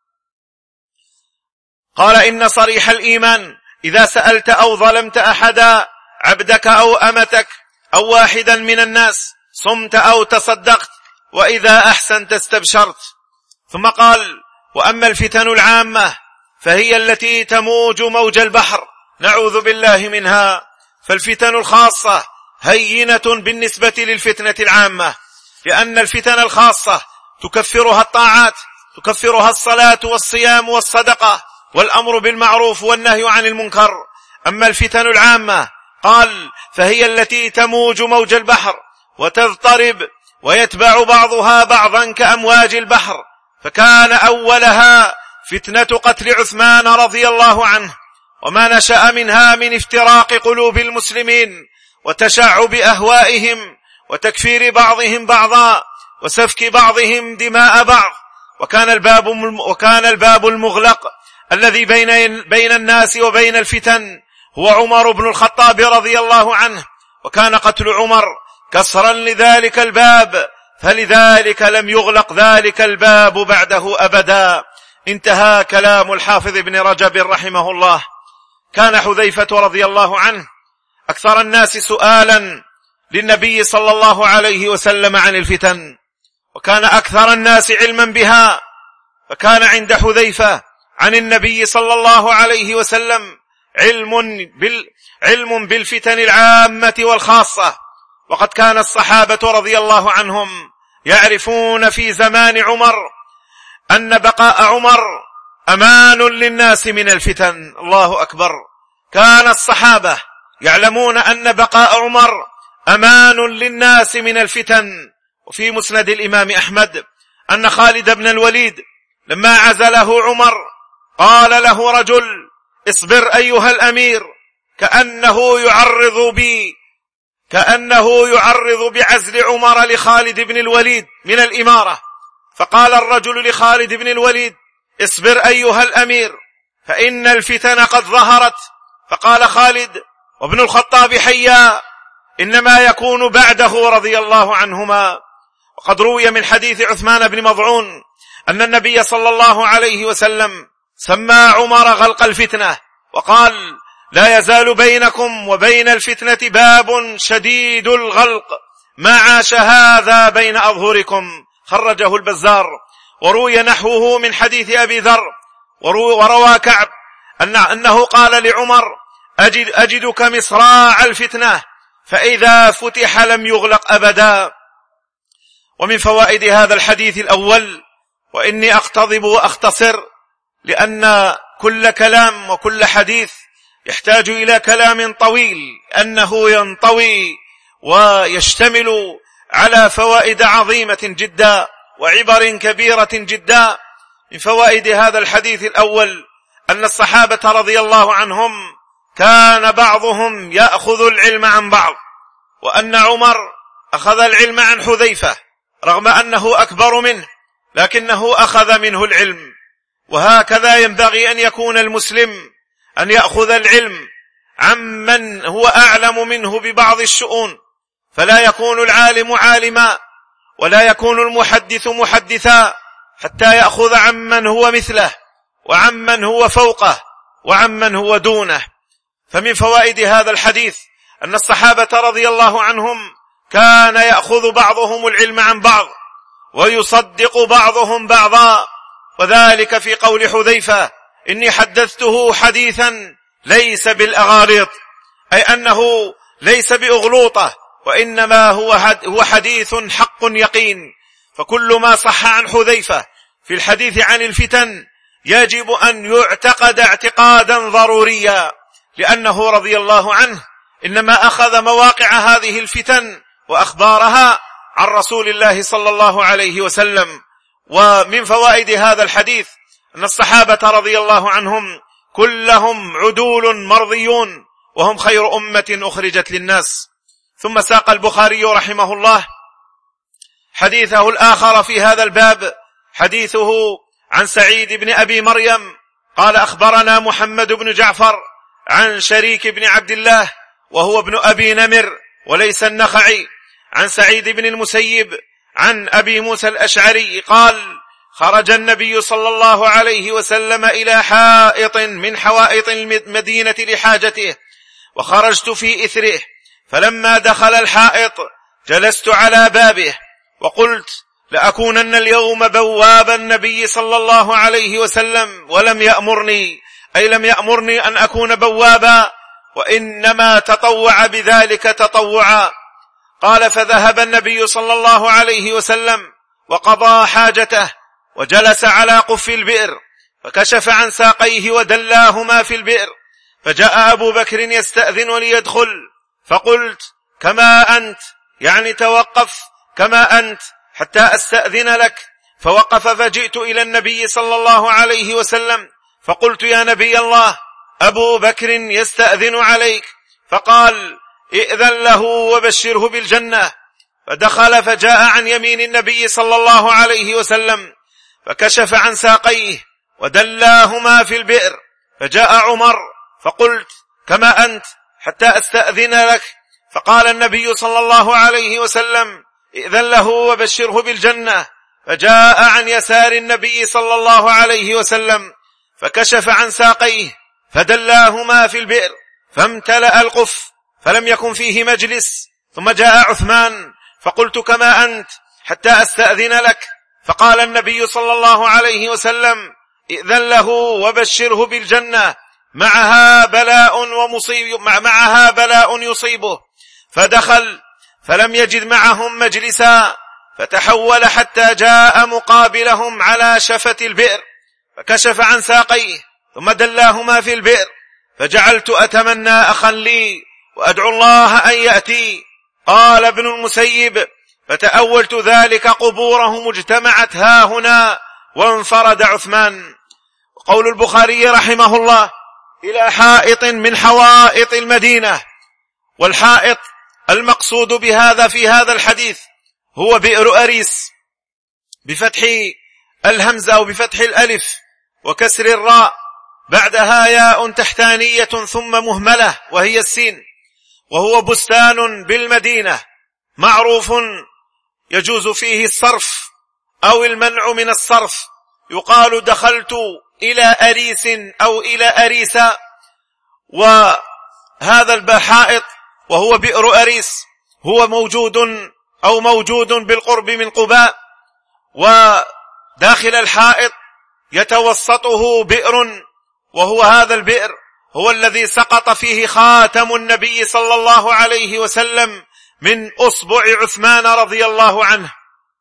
قال: إن صريح الإيمان إذا سألت أو ظلمت أحدا عبدك أو أمتك أو واحدا من الناس صمت أو تصدقت، وإذا أحسنت استبشرت. ثم قال: وأما الفتن العامة فهي التي تموج موج البحر، نعوذ بالله منها. فالفتن الخاصة هينة بالنسبة للفتنة العامة، لأن الفتن الخاصة تكفرها الطاعات، تكفرها الصلاة والصيام والصدقة والأمر بالمعروف والنهي عن المنكر. أما الفتن العامة قال فهي التي تموج موج البحر وتضطرب ويتبع بعضها بعضا كأمواج البحر. فكان أولها فتنة قتل عثمان رضي الله عنه، وما نشأ منها من افتراق قلوب المسلمين وتشعب أهوائهم وتكفير بعضهم بعضا وسفك بعضهم دماء بعض. وكان الباب المغلق الذي بين الناس وبين الفتن هو عمر بن الخطاب رضي الله عنه، وكان قتل عمر كسرا لذلك الباب، فلذلك لم يغلق ذلك الباب بعده أبدا. انتهى كلام الحافظ ابن رجب رحمه الله. كان حذيفة رضي الله عنه أكثر الناس سؤالا للنبي صلى الله عليه وسلم عن الفتن، وكان أكثر الناس علما بها. فكان عند حذيفة عن النبي صلى الله عليه وسلم علم بالفتن العامة والخاصة. وقد كان الصحابة رضي الله عنهم يعرفون في زمان عمر أن بقاء عمر أمان للناس من الفتن. الله أكبر. كان الصحابة يعلمون أن بقاء عمر أمان للناس من الفتن. وفي مسند الإمام أحمد أن خالد بن الوليد لما عزله عمر قال له رجل: اصبر أيها الأمير، كأنه يعرض بعزل عمر لخالد بن الوليد من الإمارة. فقال الرجل لخالد بن الوليد: اصبر أيها الأمير، فإن الفتن قد ظهرت. فقال خالد وابن الخطاب حيا: إنما يكون بعده رضي الله عنهما. وقد روي من حديث عثمان بن مضعون أن النبي صلى الله عليه وسلم سمى عمر غلق الفتنة، وقال: لا يزال بينكم وبين الفتنة باب شديد الغلق، ما عاش هذا بين أظهركم. خرجه البزار. وروي نحوه من حديث أبي ذر. وروى كعب أنه قال لعمر: أجدك مصراع الفتنة، فإذا فتح لم يغلق أبدا. ومن فوائد هذا الحديث الأول، وإني أقتضب وأختصر لأن كل كلام وكل حديث يحتاج إلى كلام طويل، أنه ينطوي ويشتمل على فوائد عظيمة جدا وعبر كبيرة جدا. من فوائد هذا الحديث الأول أن الصحابة رضي الله عنهم كان بعضهم يأخذ العلم عن بعض، وأن عمر أخذ العلم عن حذيفة رغم أنه أكبر منه، لكنه أخذ منه العلم. وهكذا ينبغي أن يكون المسلم، أن يأخذ العلم عمن هو أعلم منه ببعض الشؤون، فلا يكون العالم عالما ولا يكون المحدث محدثا حتى يأخذ عمن هو مثله وعمن هو فوقه وعمن هو دونه. فمن فوائد هذا الحديث أن الصحابة رضي الله عنهم كان يأخذ بعضهم العلم عن بعض ويصدق بعضهم بعضا، وذلك في قول حذيفة: إني حدثته حديثا ليس بالأغاليط، أي أنه ليس بأغلوطة، وإنما هو حديث حق يقين. فكل ما صح عن حذيفة في الحديث عن الفتن يجب أن يعتقد اعتقادا ضروريا، لأنه رضي الله عنه إنما أخذ مواقع هذه الفتن وأخبارها عن رسول الله صلى الله عليه وسلم. ومن فوائد هذا الحديث أن الصحابة رضي الله عنهم كلهم عدول مرضيون، وهم خير أمة أخرجت للناس. ثم ساق البخاري رحمه الله حديثه الآخر في هذا الباب، حديثه عن سعيد بن أبي مريم قال: أخبرنا محمد بن جعفر عن شريك بن عبد الله وهو ابن أبي نمر وليس النخعي، عن سعيد بن المسيب عن أبي موسى الأشعري قال: خرج النبي صلى الله عليه وسلم إلى حائط من حوائط المدينة لحاجته، وخرجت في إثره، فلما دخل الحائط جلست على بابه وقلت: لأكونن اليوم بواب النبي صلى الله عليه وسلم ولم يأمرني، أي لم يأمرني أن أكون بوابا، وإنما تطوع بذلك تطوعا. قال: فذهب النبي صلى الله عليه وسلم وقضى حاجته وجلس على قف البئر، فكشف عن ساقيه ودلاهما في البئر، فجاء أبو بكر يستأذن ليدخل، فقلت: كما أنت، يعني توقف كما أنت حتى أستأذن لك. فوقف، فجئت إلى النبي صلى الله عليه وسلم فقلت: يا نبي الله، أبو بكر يستأذن عليك. فقال: ائذن له وبشره بالجنة. فدخل فجاء عن يمين النبي صلى الله عليه وسلم، فكشف عن ساقيه ودلاهما في البئر، فجاء عمر، فقلت: كما أنت حتى أستأذن لك. فقال النبي صلى الله عليه وسلم: ائذن له وبشره بالجنة. فجاء عن يسار النبي صلى الله عليه وسلم، فكشف عن ساقيه فدلاهما في البئر، فامتلأ القف فلم يكن فيه مجلس. ثم جاء عثمان، فقلت: كما أنت حتى أستأذن لك. فقال النبي صلى الله عليه وسلم: ائذن له وبشره بالجنة، معها بلاء يصيبه. فدخل فلم يجد معهم مجلسا، فتحول حتى جاء مقابلهم على شفة البئر، فكشف عن ساقيه ثم دلاهما في البئر، فجعلت أتمنى أخا لي وأدعو الله أن يأتي. قال ابن المسيب: فتأولت ذلك قبورهم اجتمعت هاهنا وانفرد عثمان. وقول البخاري رحمه الله: إلى حائط من حوائط المدينة. والحائط المقصود بهذا في هذا الحديث هو بئر أريس، بفتح الهمزة أو بفتح الألف وكسر الراء، بعدها ياء تحتانية ثم مهملة وهي السين، وهو بستان بالمدينة معروف يجوز فيه الصرف أو المنع من الصرف. يقال: دخلت إلى أريس أو إلى أريسا. وهذا الحائط وهو بئر أريس هو موجود بالقرب من قباء، وداخل الحائط يتوسطه بئر، وهو هذا البئر هو الذي سقط فيه خاتم النبي صلى الله عليه وسلم من أصبع عثمان رضي الله عنه.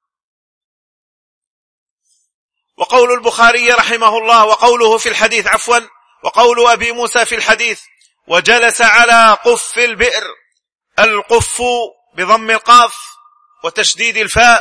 وقول البخاري رحمه الله وقوله في الحديث وقول أبي موسى في الحديث: وجلس على قف البئر. القف بضم القاف وتشديد الفاء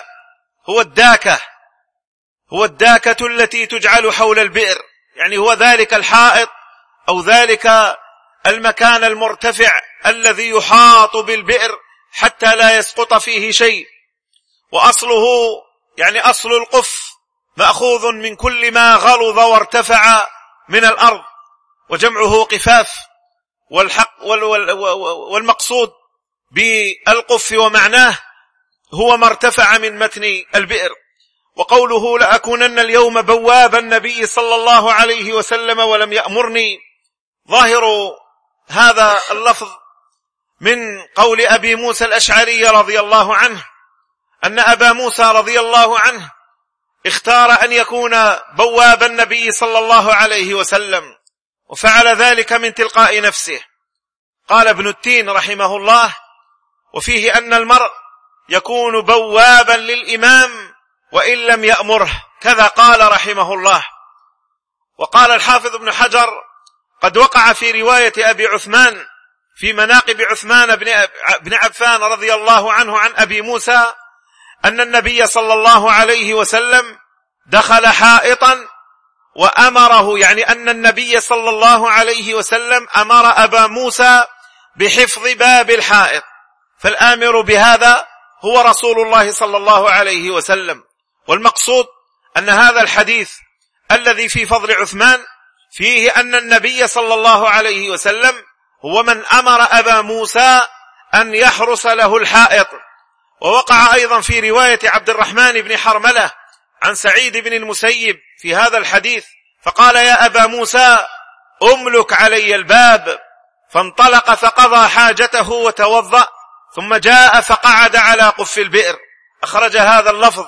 هو الداكة التي تجعل حول البئر، يعني هو ذلك الحائط أو ذلك المكان المرتفع الذي يحاط بالبئر حتى لا يسقط فيه شيء. وأصله يعني أصل القف مأخوذ من كل ما غلظ وارتفع من الأرض، وجمعه قفاف. والمقصود بالقف ومعناه هو ما ارتفع من متن البئر. وقوله: لأكونن اليوم بواب النبي صلى الله عليه وسلم ولم يأمرني، ظاهر هذا اللفظ من قول أبي موسى الأشعري رضي الله عنه أن أبا موسى رضي الله عنه اختار أن يكون بواب النبي صلى الله عليه وسلم، وفعل ذلك من تلقاء نفسه. قال ابن التين رحمه الله: وفيه أن المرء يكون بوابا للإمام وإن لم يأمره، كذا قال رحمه الله. وقال الحافظ ابن حجر: قد وقع في رواية أبي عثمان في مناقب عثمان بن عفان رضي الله عنه عن أبي موسى أن النبي صلى الله عليه وسلم دخل حائطا وأمره، يعني أن النبي صلى الله عليه وسلم أمر أبا موسى بحفظ باب الحائط، فالآمر بهذا هو رسول الله صلى الله عليه وسلم. والمقصود أن هذا الحديث الذي في فضل عثمان فيه أن النبي صلى الله عليه وسلم هو من أمر أبا موسى أن يحرس له الحائط. ووقع أيضا في رواية عبد الرحمن بن حرملة عن سعيد بن المسيب في هذا الحديث، فقال: يا أبا موسى أملك علي الباب. فانطلق فقضى حاجته وتوضأ، ثم جاء فقعد على قف البئر. أخرج هذا اللفظ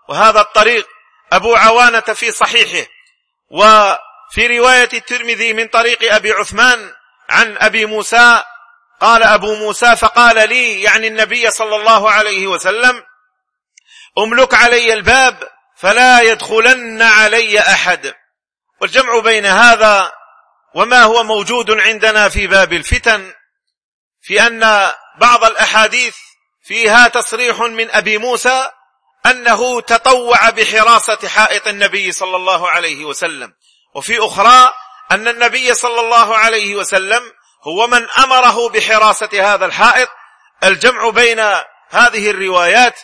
وهذا الطريق أبو عوانة في صحيحه. وفي رواية الترمذي من طريق أبي عثمان عن أبي موسى قال أبو موسى فقال لي يعني النبي صلى الله عليه وسلم أملك علي الباب فلا يدخلن علي أحد. والجمع بين هذا وما هو موجود عندنا في باب الفتن في أن بعض الأحاديث فيها تصريح من أبي موسى أنه تطوع بحراسة حائط النبي صلى الله عليه وسلم، وفي أخرى أن النبي صلى الله عليه وسلم هو من أمره بحراسة هذا الحائط. الجمع بين هذه الروايات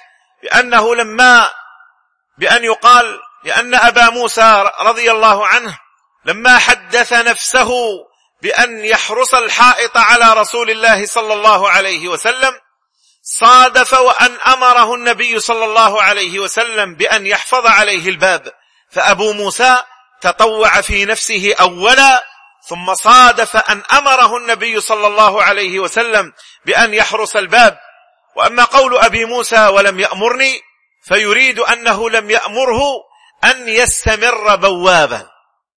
بأن يقال لأن أبا موسى رضي الله عنه لما حدث نفسه بأن يحرس الحائط على رسول الله صلى الله عليه وسلم صادف وأن أمره النبي صلى الله عليه وسلم بأن يحفظ عليه الباب، فأبو موسى تطوع في نفسه أولا ثم صادف أن أمره النبي صلى الله عليه وسلم بأن يحرس الباب. وأما قول أبي موسى ولم يأمرني فيريد أنه لم يأمره أن يستمر بوابا.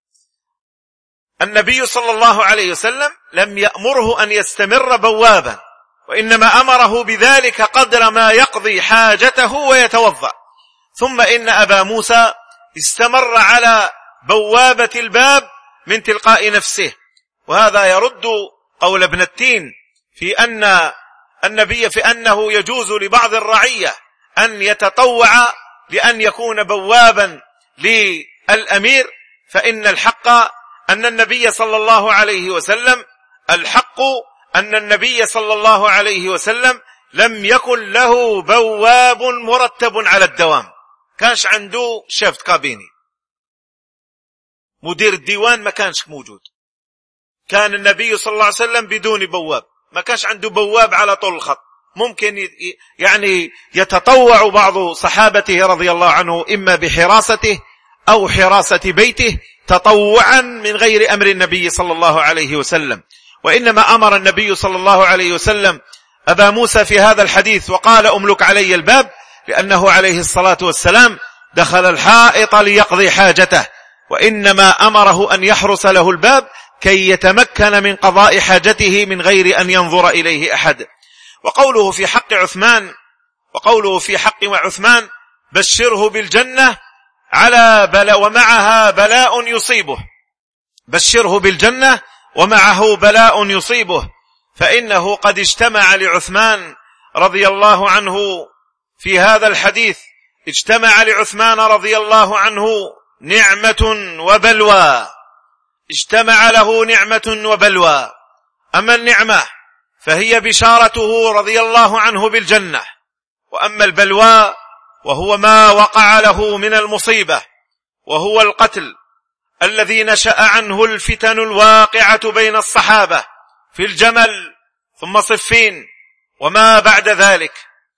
النبي صلى الله عليه وسلم لم يأمره أن يستمر بوابا، وإنما أمره بذلك قدر ما يقضي حاجته ويتوضأ. ثم إن أبا موسى استمر على بوابة الباب من تلقاء نفسه، وهذا يرد قول ابن التين في أنه يجوز لبعض الرعية أن يتطوع لأن يكون بوابا للأمير، فإن الحق أن النبي صلى الله عليه وسلم لم يكن له بواب مرتب على الدوام، كانش عنده شفت كابيني، مدير الديوان ما كانش موجود، كان النبي صلى الله عليه وسلم بدون بواب، ما كانش عنده بواب على طول الخط. ممكن يعني يتطوع بعض صحابته رضي الله عنه إما بحراسته أو حراسة بيته تطوعا من غير أمر النبي صلى الله عليه وسلم. وإنما أمر النبي صلى الله عليه وسلم أبا موسى في هذا الحديث وقال أملك علي الباب لأنه عليه الصلاة والسلام دخل الحائط ليقضي حاجته، وإنما أمره أن يحرس له الباب كي يتمكن من قضاء حاجته من غير أن ينظر إليه أحد. وقوله في حق عثمان بشره بالجنة ومعها بلاء يصيبه، بشره بالجنة ومعه بلاء يصيبه، فإنه قد اجتمع لعثمان رضي الله عنه في هذا الحديث، اجتمع لعثمان رضي الله عنه نعمة وبلوى، اجتمع له نعمة وبلوى. أما النعمة فهي بشارته رضي الله عنه بالجنة، وأما البلوى وهو ما وقع له من المصيبة، وهو القتل الذي نشأ عنه الفتن الواقعة بين الصحابة في الجمل ثم صفين وما بعد ذلك.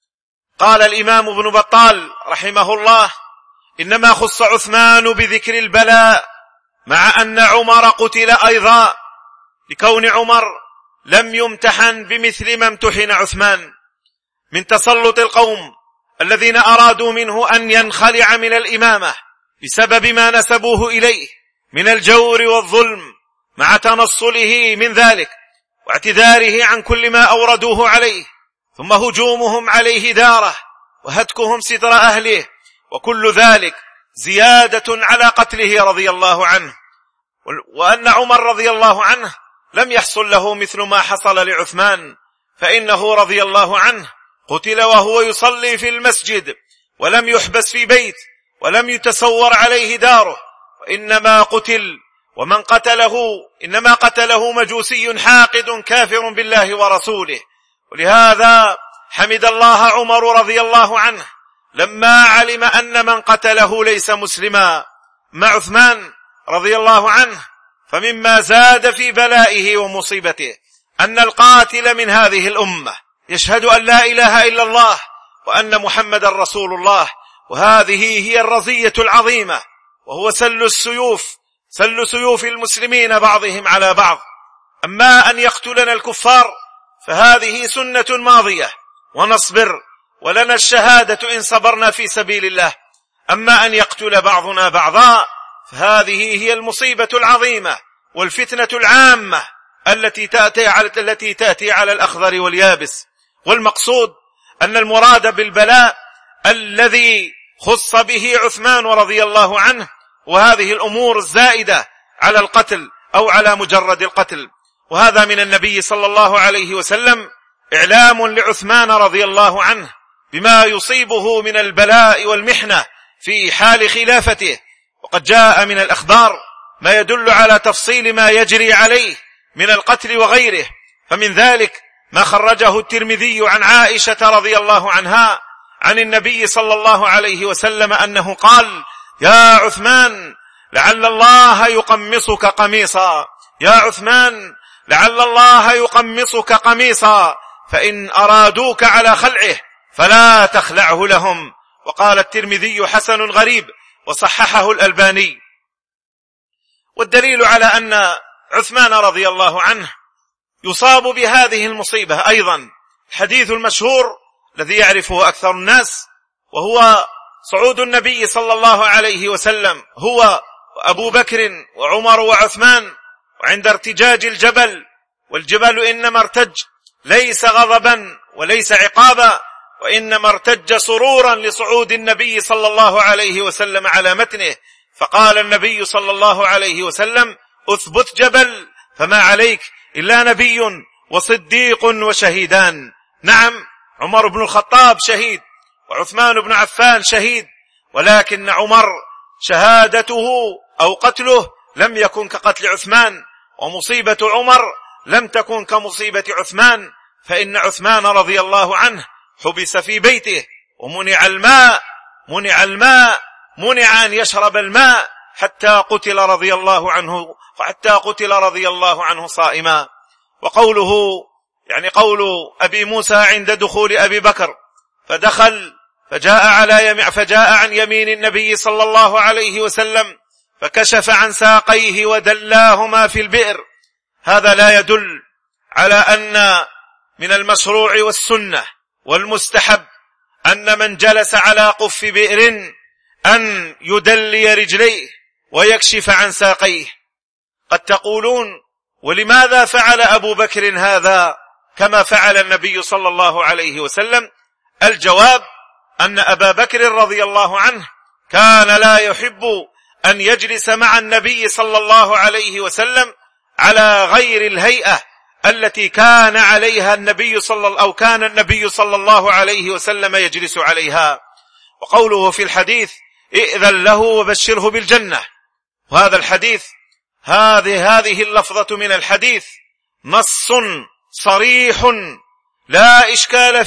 قال الإمام ابن بطال رحمه الله إنما خص عثمان بذكر البلاء مع أن عمر قتل أيضا، لكون عمر لم يمتحن بمثل ما امتحن عثمان من تسلط القوم الذين أرادوا منه أن ينخلع من الإمامة بسبب ما نسبوه إليه من الجور والظلم، مع تنصله من ذلك واعتذاره عن كل ما أوردوه عليه، ثم هجومهم عليه داره وهتكهم ستر أهله، وكل ذلك زيادة على قتله رضي الله عنه. وأن عمر رضي الله عنه لم يحصل له مثل ما حصل لعثمان، فإنه رضي الله عنه قتل وهو يصلي في المسجد، ولم يحبس في بيت، ولم يتسور عليه داره، وإنما قتل، ومن قتله إنما قتله مجوسي حاقد كافر بالله ورسوله. ولهذا حمد الله عمر رضي الله عنه لما علم أن من قتله ليس مسلما مع عثمان رضي الله عنه. فمما زاد في بلائه ومصيبته أن القاتل من هذه الأمة يشهد أن لا إله إلا الله وأن محمد رسول الله، وهذه هي الرزية العظيمة، وهو سل سيوف المسلمين بعضهم على بعض. أما أن يقتلنا الكفار فهذه سنة ماضية، ونصبر ولنا الشهادة إن صبرنا في سبيل الله. أما أن يقتل بعضنا بعضا فهذه هي المصيبة العظيمة والفتنة العامة التي تأتي على الأخضر واليابس. والمقصود أن المراد بالبلاء الذي خص به عثمان رضي الله عنه، وهذه الأمور الزائدة على القتل أو على مجرد القتل. وهذا من النبي صلى الله عليه وسلم إعلام لعثمان رضي الله عنه بما يصيبه من البلاء والمحنة في حال خلافته. وقد جاء من الأخبار ما يدل على تفصيل ما يجري عليه من القتل وغيره، فمن ذلك ما خرجه الترمذي عن عائشة رضي الله عنها عن النبي صلى الله عليه وسلم أنه قال: يا عثمان لعل الله يقمصك قميصا، يا عثمان لعل الله يقمصك قميصا، فإن أرادوك على خلعه فلا تخلعه لهم. وقال الترمذي حسن غريب وصححه الألباني. والدليل على أن عثمان رضي الله عنه يصاب بهذه المصيبة أيضا الحديث المشهور الذي يعرفه أكثر الناس، وهو صعود النبي صلى الله عليه وسلم هو وأبو بكر وعمر وعثمان، وعند ارتجاج الجبل، والجبل إنما ارتج ليس غضبا وليس عقابا، وإنما ارتج سرورا لصعود النبي صلى الله عليه وسلم على متنه. فقال النبي صلى الله عليه وسلم: أثبت جبل فما عليك إلا نبي وصديق وشهيدان. نعم، عمر بن الخطاب شهيد وعثمان بن عفان شهيد، ولكن عمر شهادته أو قتله لم يكن كقتل عثمان، ومصيبة عمر لم تكن كمصيبة عثمان، فإن عثمان رضي الله عنه حبس في بيته ومنع الماء، منع أن يشرب الماء حتى قتل رضي الله عنه صائما. وقوله قول أبي موسى عند دخول أبي بكر فدخل فجاء عن يمين النبي صلى الله عليه وسلم فكشف عن ساقيه ودلاهما في البئر، هذا لا يدل على أن من المشروع والسنة والمستحب أن من جلس على قف بئر أن يدلي رجليه ويكشف عن ساقيه. قد تقولون: ولماذا فعل أبو بكر هذا كما فعل النبي صلى الله عليه وسلم؟ الجواب أن أبا بكر رضي الله عنه كان لا يحب أن يجلس مع النبي صلى الله عليه وسلم على غير الهيئة التي كان عليها النبي صلى الله عليه وسلم يجلس عليها. وقوله في الحديث: ائذن له وبشره بالجنة، وهذا الحديث هذه اللفظة من الحديث نص صريح لا إشكال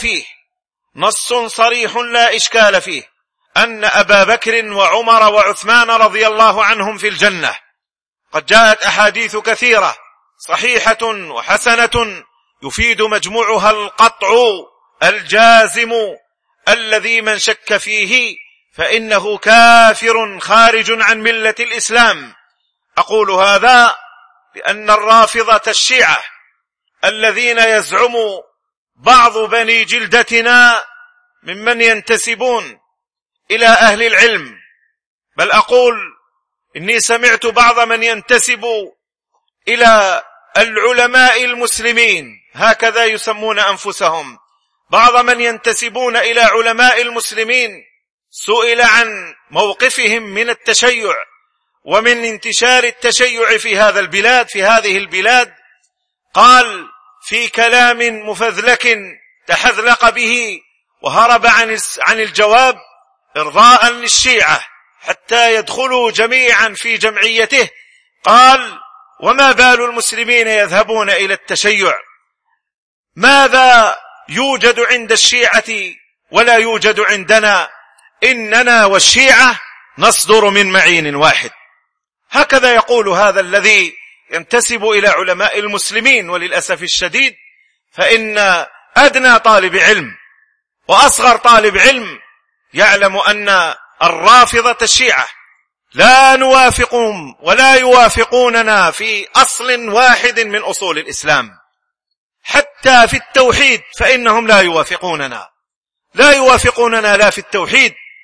فيه أن أبا بكر وعمر وعثمان رضي الله عنهم في الجنة. قد جاءت أحاديث كثيرة صحيحة وحسنة يفيد مجموعها القطع الجازم الذي من شك فيه فإنه كافر خارج عن ملة الإسلام. أقول هذا لأن الرافضة الشيعة الذين يزعم بعض بني جلدتنا ممن ينتسبون إلى أهل العلم، بل أقول إني سمعت بعض من ينتسب إلى العلماء المسلمين، هكذا يسمون أنفسهم، بعض من ينتسبون إلى علماء المسلمين سئل عن موقفهم من التشيع ومن انتشار التشيع في هذه البلاد، قال في كلام مفذلك تحذلق به وهرب عن الجواب إرضاء للشيعة حتى يدخلوا جميعا في جمعيته، قال: وما بال المسلمين يذهبون إلى التشيع؟ ماذا يوجد عند الشيعة ولا يوجد عندنا؟ إننا والشيعة نصدر من معين واحد. هكذا يقول هذا الذي ينتسب إلى علماء المسلمين. وللأسف الشديد فإن أدنى طالب علم وأصغر طالب علم يعلم أن الرافضة الشيعة لا نوافقهم ولا يوافقوننا في أصل واحد من أصول الإسلام، حتى في التوحيد فإنهم لا يوافقوننا لا في التوحيد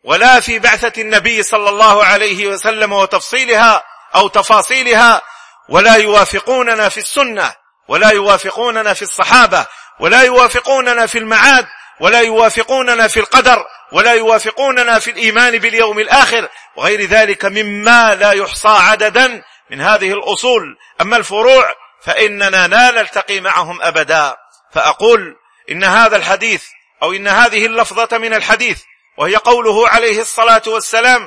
ولا في بعثة النبي صلى الله عليه وسلم وتفصيلها أو تفاصيلها، ولا يوافقوننا في السنة، ولا يوافقوننا في الصحابة، ولا يوافقوننا في المعاد، ولا يوافقوننا في القدر، ولا يوافقوننا في الإيمان باليوم الآخر، وغير ذلك مما لا يحصى عددا من هذه الأصول. أما الفروع فإننا لا نلتقي معهم أبدا. فأقول إن هذا الحديث أو إن هذه اللفظة من الحديث، وهي قوله عليه الصلاة والسلام: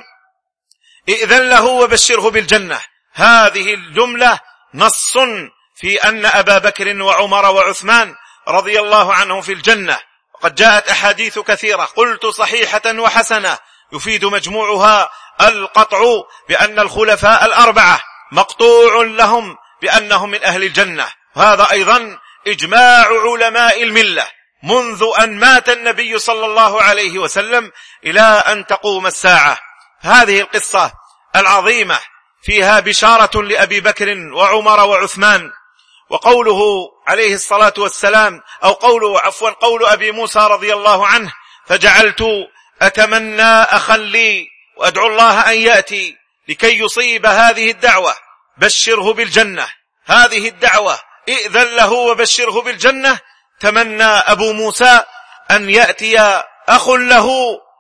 ائذن له وبشره بالجنة، هذه الجملة نص في أن أبا بكر وعمر وعثمان رضي الله عنهم في الجنة. وقد جاءت أحاديث كثيرة قلت صحيحة وحسنة يفيد مجموعها القطع بأن الخلفاء الأربعة مقطوع لهم بأنهم من أهل الجنة. وهذا أيضا إجماع علماء الملة منذ أن مات النبي صلى الله عليه وسلم إلى أن تقوم الساعة. هذه القصة العظيمة فيها بشارة لأبي بكر وعمر وعثمان. وقوله عليه الصلاة والسلام أو قول أبي موسى رضي الله عنه: فجعلت أتمنى أخا لي وأدعو الله أن يأتي لكي يصيب هذه الدعوة بشره بالجنة. هذه الدعوة ائذن له وبشره بالجنة تمنى أبو موسى أن يأتي أخ له،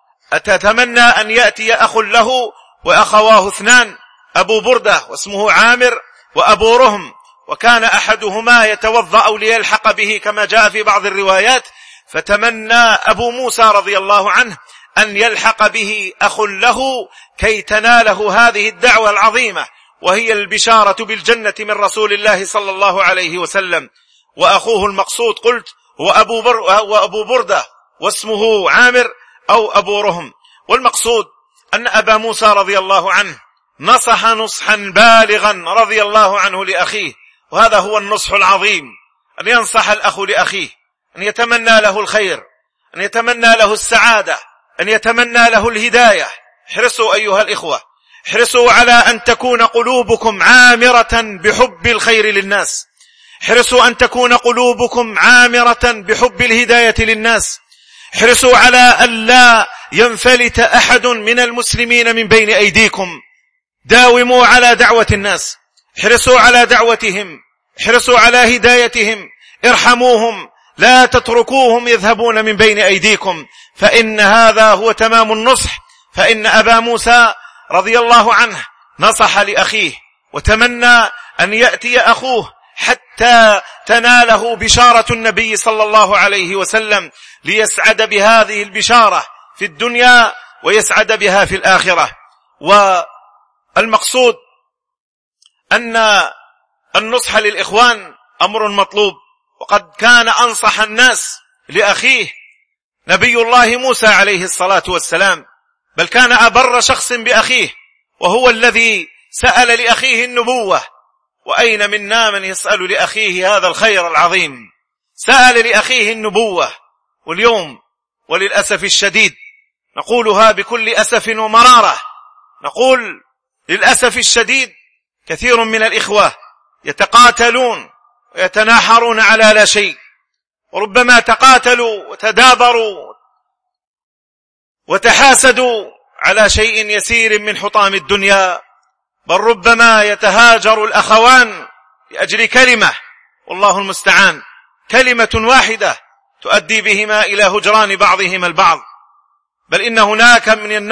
أتتمنى أن يأتي أخ له وأخواه اثنان، أبو بردة واسمه عامر وأبو رهم، وكان أحدهما يتوضأ أو ليلحق به كما جاء في بعض الروايات، فتمنى أبو موسى رضي الله عنه أن يلحق به أخ له كي تناله هذه الدعوة العظيمة، وهي البشارة بالجنة من رسول الله صلى الله عليه وسلم. وأخوه المقصود قلت هو أبو بردة واسمه عامر أو أبو رهم. والمقصود أن أبا موسى رضي الله عنه نصح نصحا بالغا رضي الله عنه لأخيه، وهذا هو النصح العظيم، أن ينصح الأخ لأخيه، أن يتمنى له الخير، أن يتمنى له السعادة، أن يتمنى له الهداية. احرصوا أيها الإخوة، احرصوا على أن تكون قلوبكم عامرة بحب الخير للناس، احرصوا أن تكون قلوبكم عامرة بحب الهداية للناس، احرصوا على أن لا ينفلت أحد من المسلمين من بين أيديكم، داوموا على دعوة الناس، احرصوا على دعوتهم، احرصوا على هدايتهم، ارحموهم، لا تتركوهم يذهبون من بين أيديكم، فإن هذا هو تمام النصح. فإن أبا موسى رضي الله عنه نصح لأخيه وتمنى أن يأتي أخوه حتى تناله بشارة النبي صلى الله عليه وسلم، ليسعد بهذه البشارة في الدنيا ويسعد بها في الآخرة. والمقصود أن النصح للإخوان أمر مطلوب، وقد كان أنصح الناس لأخيه نبي الله موسى عليه الصلاة والسلام، بل كان أبر شخص بأخيه، وهو الذي سأل لأخيه النبوة. وأين منا من يسأل لأخيه هذا الخير العظيم؟ سأل لأخيه النبوة. واليوم وللأسف الشديد نقولها بكل أسف ومرارة، نقول للأسف الشديد كثير من الإخوة يتقاتلون ويتناحرون على لا شيء، وربما تقاتلوا وتدابروا وتحاسدوا على شيء يسير من حطام الدنيا، بل ربما يتهاجر الأخوان لأجل كلمة، والله المستعان، كلمة واحدة تؤدي بهما إلى هجران بعضهما البعض. بل إن هناك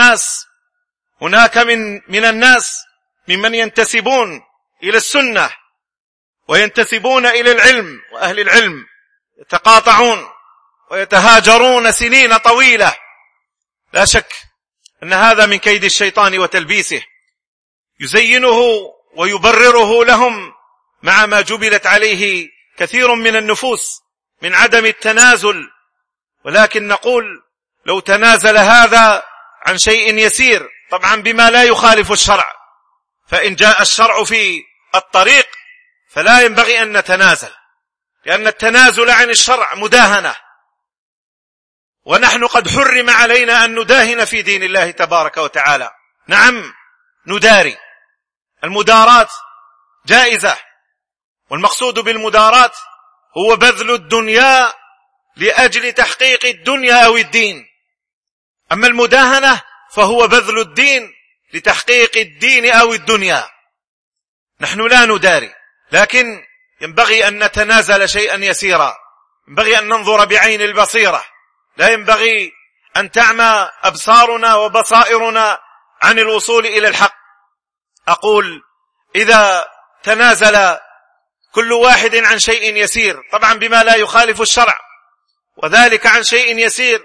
من الناس ممن ينتسبون إلى السنة وينتسبون إلى العلم وأهل العلم، يتقاطعون ويتهاجرون سنين طويلة. لا شك أن هذا من كيد الشيطان وتلبيسه، يزينه ويبرره لهم مع ما جبلت عليه كثير من النفوس من عدم التنازل. ولكن نقول لو تنازل هذا عن شيء يسير، طبعا بما لا يخالف الشرع، فإن جاء الشرع في الطريق فلا ينبغي أن نتنازل، لأن التنازل عن الشرع مداهنة، ونحن قد حرم علينا أن نداهن في دين الله تبارك وتعالى. نعم نداري، المدارات جائزة، والمقصود بالمدارات هو بذل الدنيا لأجل تحقيق الدنيا أو الدين. أما المداهنة فهو بذل الدين لتحقيق الدين أو الدنيا. نحن لا نداري، لكن ينبغي أن نتنازل شيئا يسيرا، ينبغي أن ننظر بعين البصيرة، لا ينبغي أن تعمى أبصارنا وبصائرنا عن الوصول إلى الحق. أقول إذا تنازل كل واحد عن شيء يسير، طبعا بما لا يخالف الشرع، وذلك عن شيء يسير،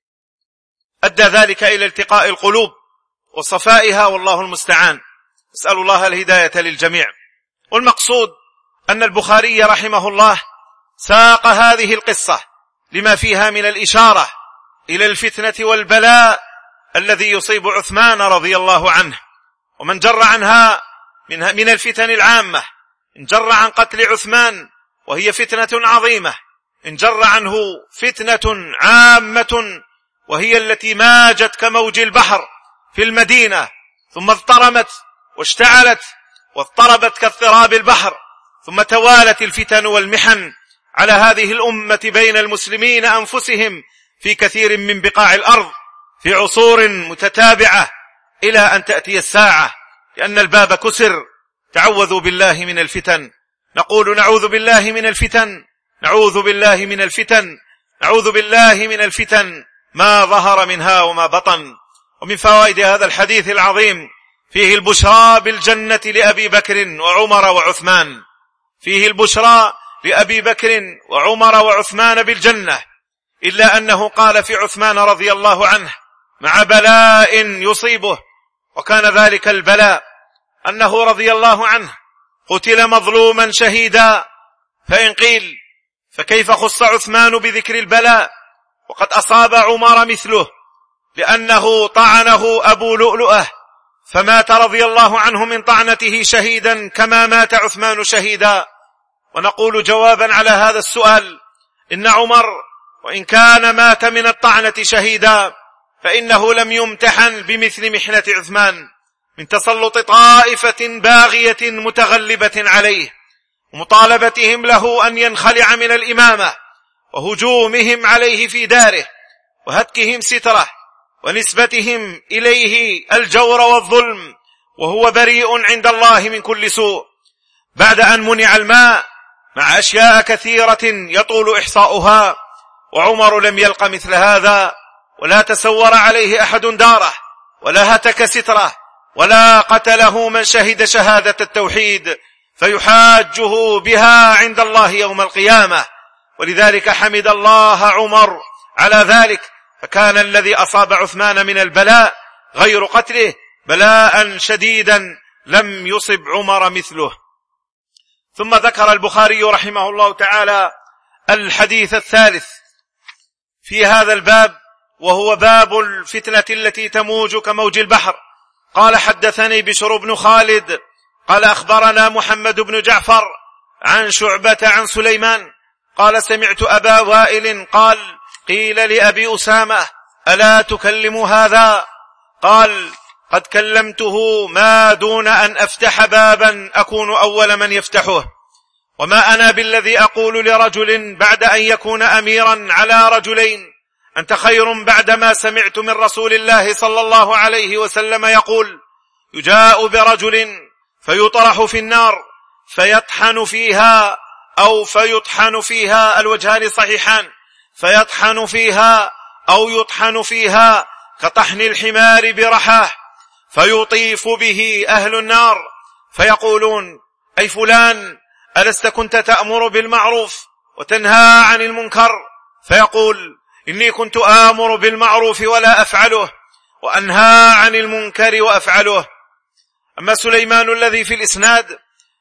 أدى ذلك إلى التقاء القلوب وصفائها، والله المستعان. أسأل الله الهداية للجميع. والمقصود أن البخاري رحمه الله ساق هذه القصة لما فيها من الإشارة إلى الفتنة والبلاء الذي يصيب عثمان رضي الله عنه، ومن جر عنها من الفتن العامة، إن جر عن قتل عثمان وهي فتنة عظيمة، إن جر عنه فتنة عامة وهي التي ماجت كموج البحر في المدينة، ثم اضطرمت واشتعلت واضطربت كاضطراب البحر، ثم توالت الفتن والمحن على هذه الأمة بين المسلمين أنفسهم في كثير من بقاع الأرض في عصور متتابعة إلى أن تأتي الساعة، لأن الباب كسر. تعوذوا بالله من الفتن. نقول نعوذ بالله من الفتن، نعوذ بالله من الفتن، نعوذ بالله من الفتن ما ظهر منها وما بطن. ومن فوائد هذا الحديث العظيم فيه البشرى بالجنة لأبي بكر وعمر وعثمان، فيه البشرى لأبي بكر وعمر وعثمان بالجنة، إلا أنه قال في عثمان رضي الله عنه مع بلاء يصيبه، وكان ذلك البلاء أنه رضي الله عنه قتل مظلوما شهيدا. فإن قيل فكيف خص عثمان بذكر البلاء وقد أصاب عمر مثله؟ لأنه طعنه أبو لؤلؤة فمات رضي الله عنه من طعنته شهيدا كما مات عثمان شهيدا. ونقول جوابا على هذا السؤال إن عمر وإن كان مات من الطعنة شهيدا فإنه لم يمتحن بمثل محنة عثمان من تسلط طائفة باغية متغلبة عليه ومطالبتهم له أن ينخلع من الإمامة وهجومهم عليه في داره وهتكهم ستره ونسبتهم إليه الجور والظلم، وهو بريء عند الله من كل سوء، بعد أن منع الماء مع أشياء كثيرة يطول إحصاؤها. وعمر لم يلق مثل هذا، ولا تسور عليه أحد داره، ولا هتك ستره، ولا قتله من شهد شهادة التوحيد فيحاجه بها عند الله يوم القيامة. ولذلك حمد الله عمر على ذلك، فكان الذي أصاب عثمان من البلاء غير قتله بلاء شديدا لم يصب عمر مثله. ثم ذكر البخاري رحمه الله تعالى الحديث الثالث في هذا الباب، وهو باب الفتنة التي تموج كموج البحر. قال حدثني بشر بن خالد قال أخبرنا محمد بن جعفر عن شعبة عن سليمان قال سمعت أبا وائل قال قيل لأبي أسامة ألا تكلم هذا؟ قال قد كلمته ما دون أن أفتح بابا أكون أول من يفتحه، وما أنا بالذي أقول لرجل بعد أن يكون أميرا على رجلين أنت خير بعدما سمعت من رسول الله صلى الله عليه وسلم يقول يجاء برجل فيطرح في النار فيطحن فيها أو فيطحن فيها، الوجهان صحيحان، فيطحن فيها أو يطحن فيها كطحن الحمار برحاه، فيطيف به أهل النار فيقولون أي فلان ألست كنت تأمر بالمعروف وتنهى عن المنكر؟ فيقول إني كنت آمر بالمعروف ولا أفعله وأنهى عن المنكر وأفعله. أما سليمان الذي في الإسناد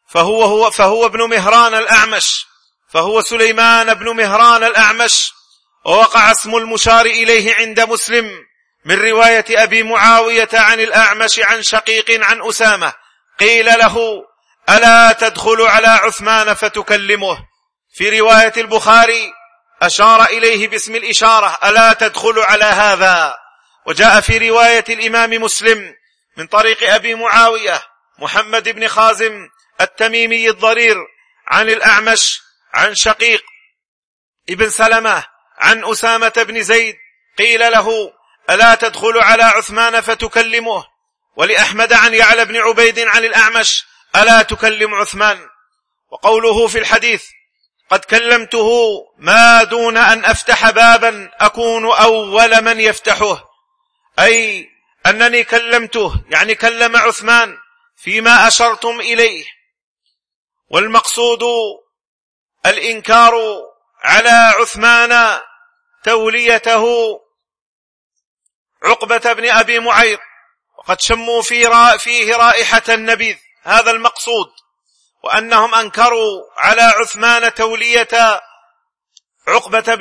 فهو ابن مهران الأعمش، فهو سليمان بن مهران الأعمش، ووقع اسم المشار إليه عند مسلم من رواية أبي معاوية عن الأعمش عن شقيق عن أسامة قيل له ألا تدخل على عثمان فتكلمه؟ في رواية البخاري أشار إليه باسم الإشارة ألا تدخل على هذا. وجاء في رواية الإمام مسلم من طريق أبي معاوية محمد بن خازم التميمي الضرير عن الأعمش عن شقيق ابن سلمة عن أسامة بن زيد قيل له ألا تدخل على عثمان فتكلمه؟ ولأحمد عن يعلى بن عبيد عن الأعمش: ألا تكلم عثمان؟ وقوله في الحديث: قد كلمته ما دون أن أفتح بابا أكون أول من يفتحه، أي أنني كلمته، يعني كلم عثمان فيما أشرتم إليه. والمقصود الإنكار على عثمان توليته عقبة بن أبي معيط، وقد شموا فيه رائحة النبيذ، هذا المقصود، وأنهم أنكروا على عثمان تولية عقبة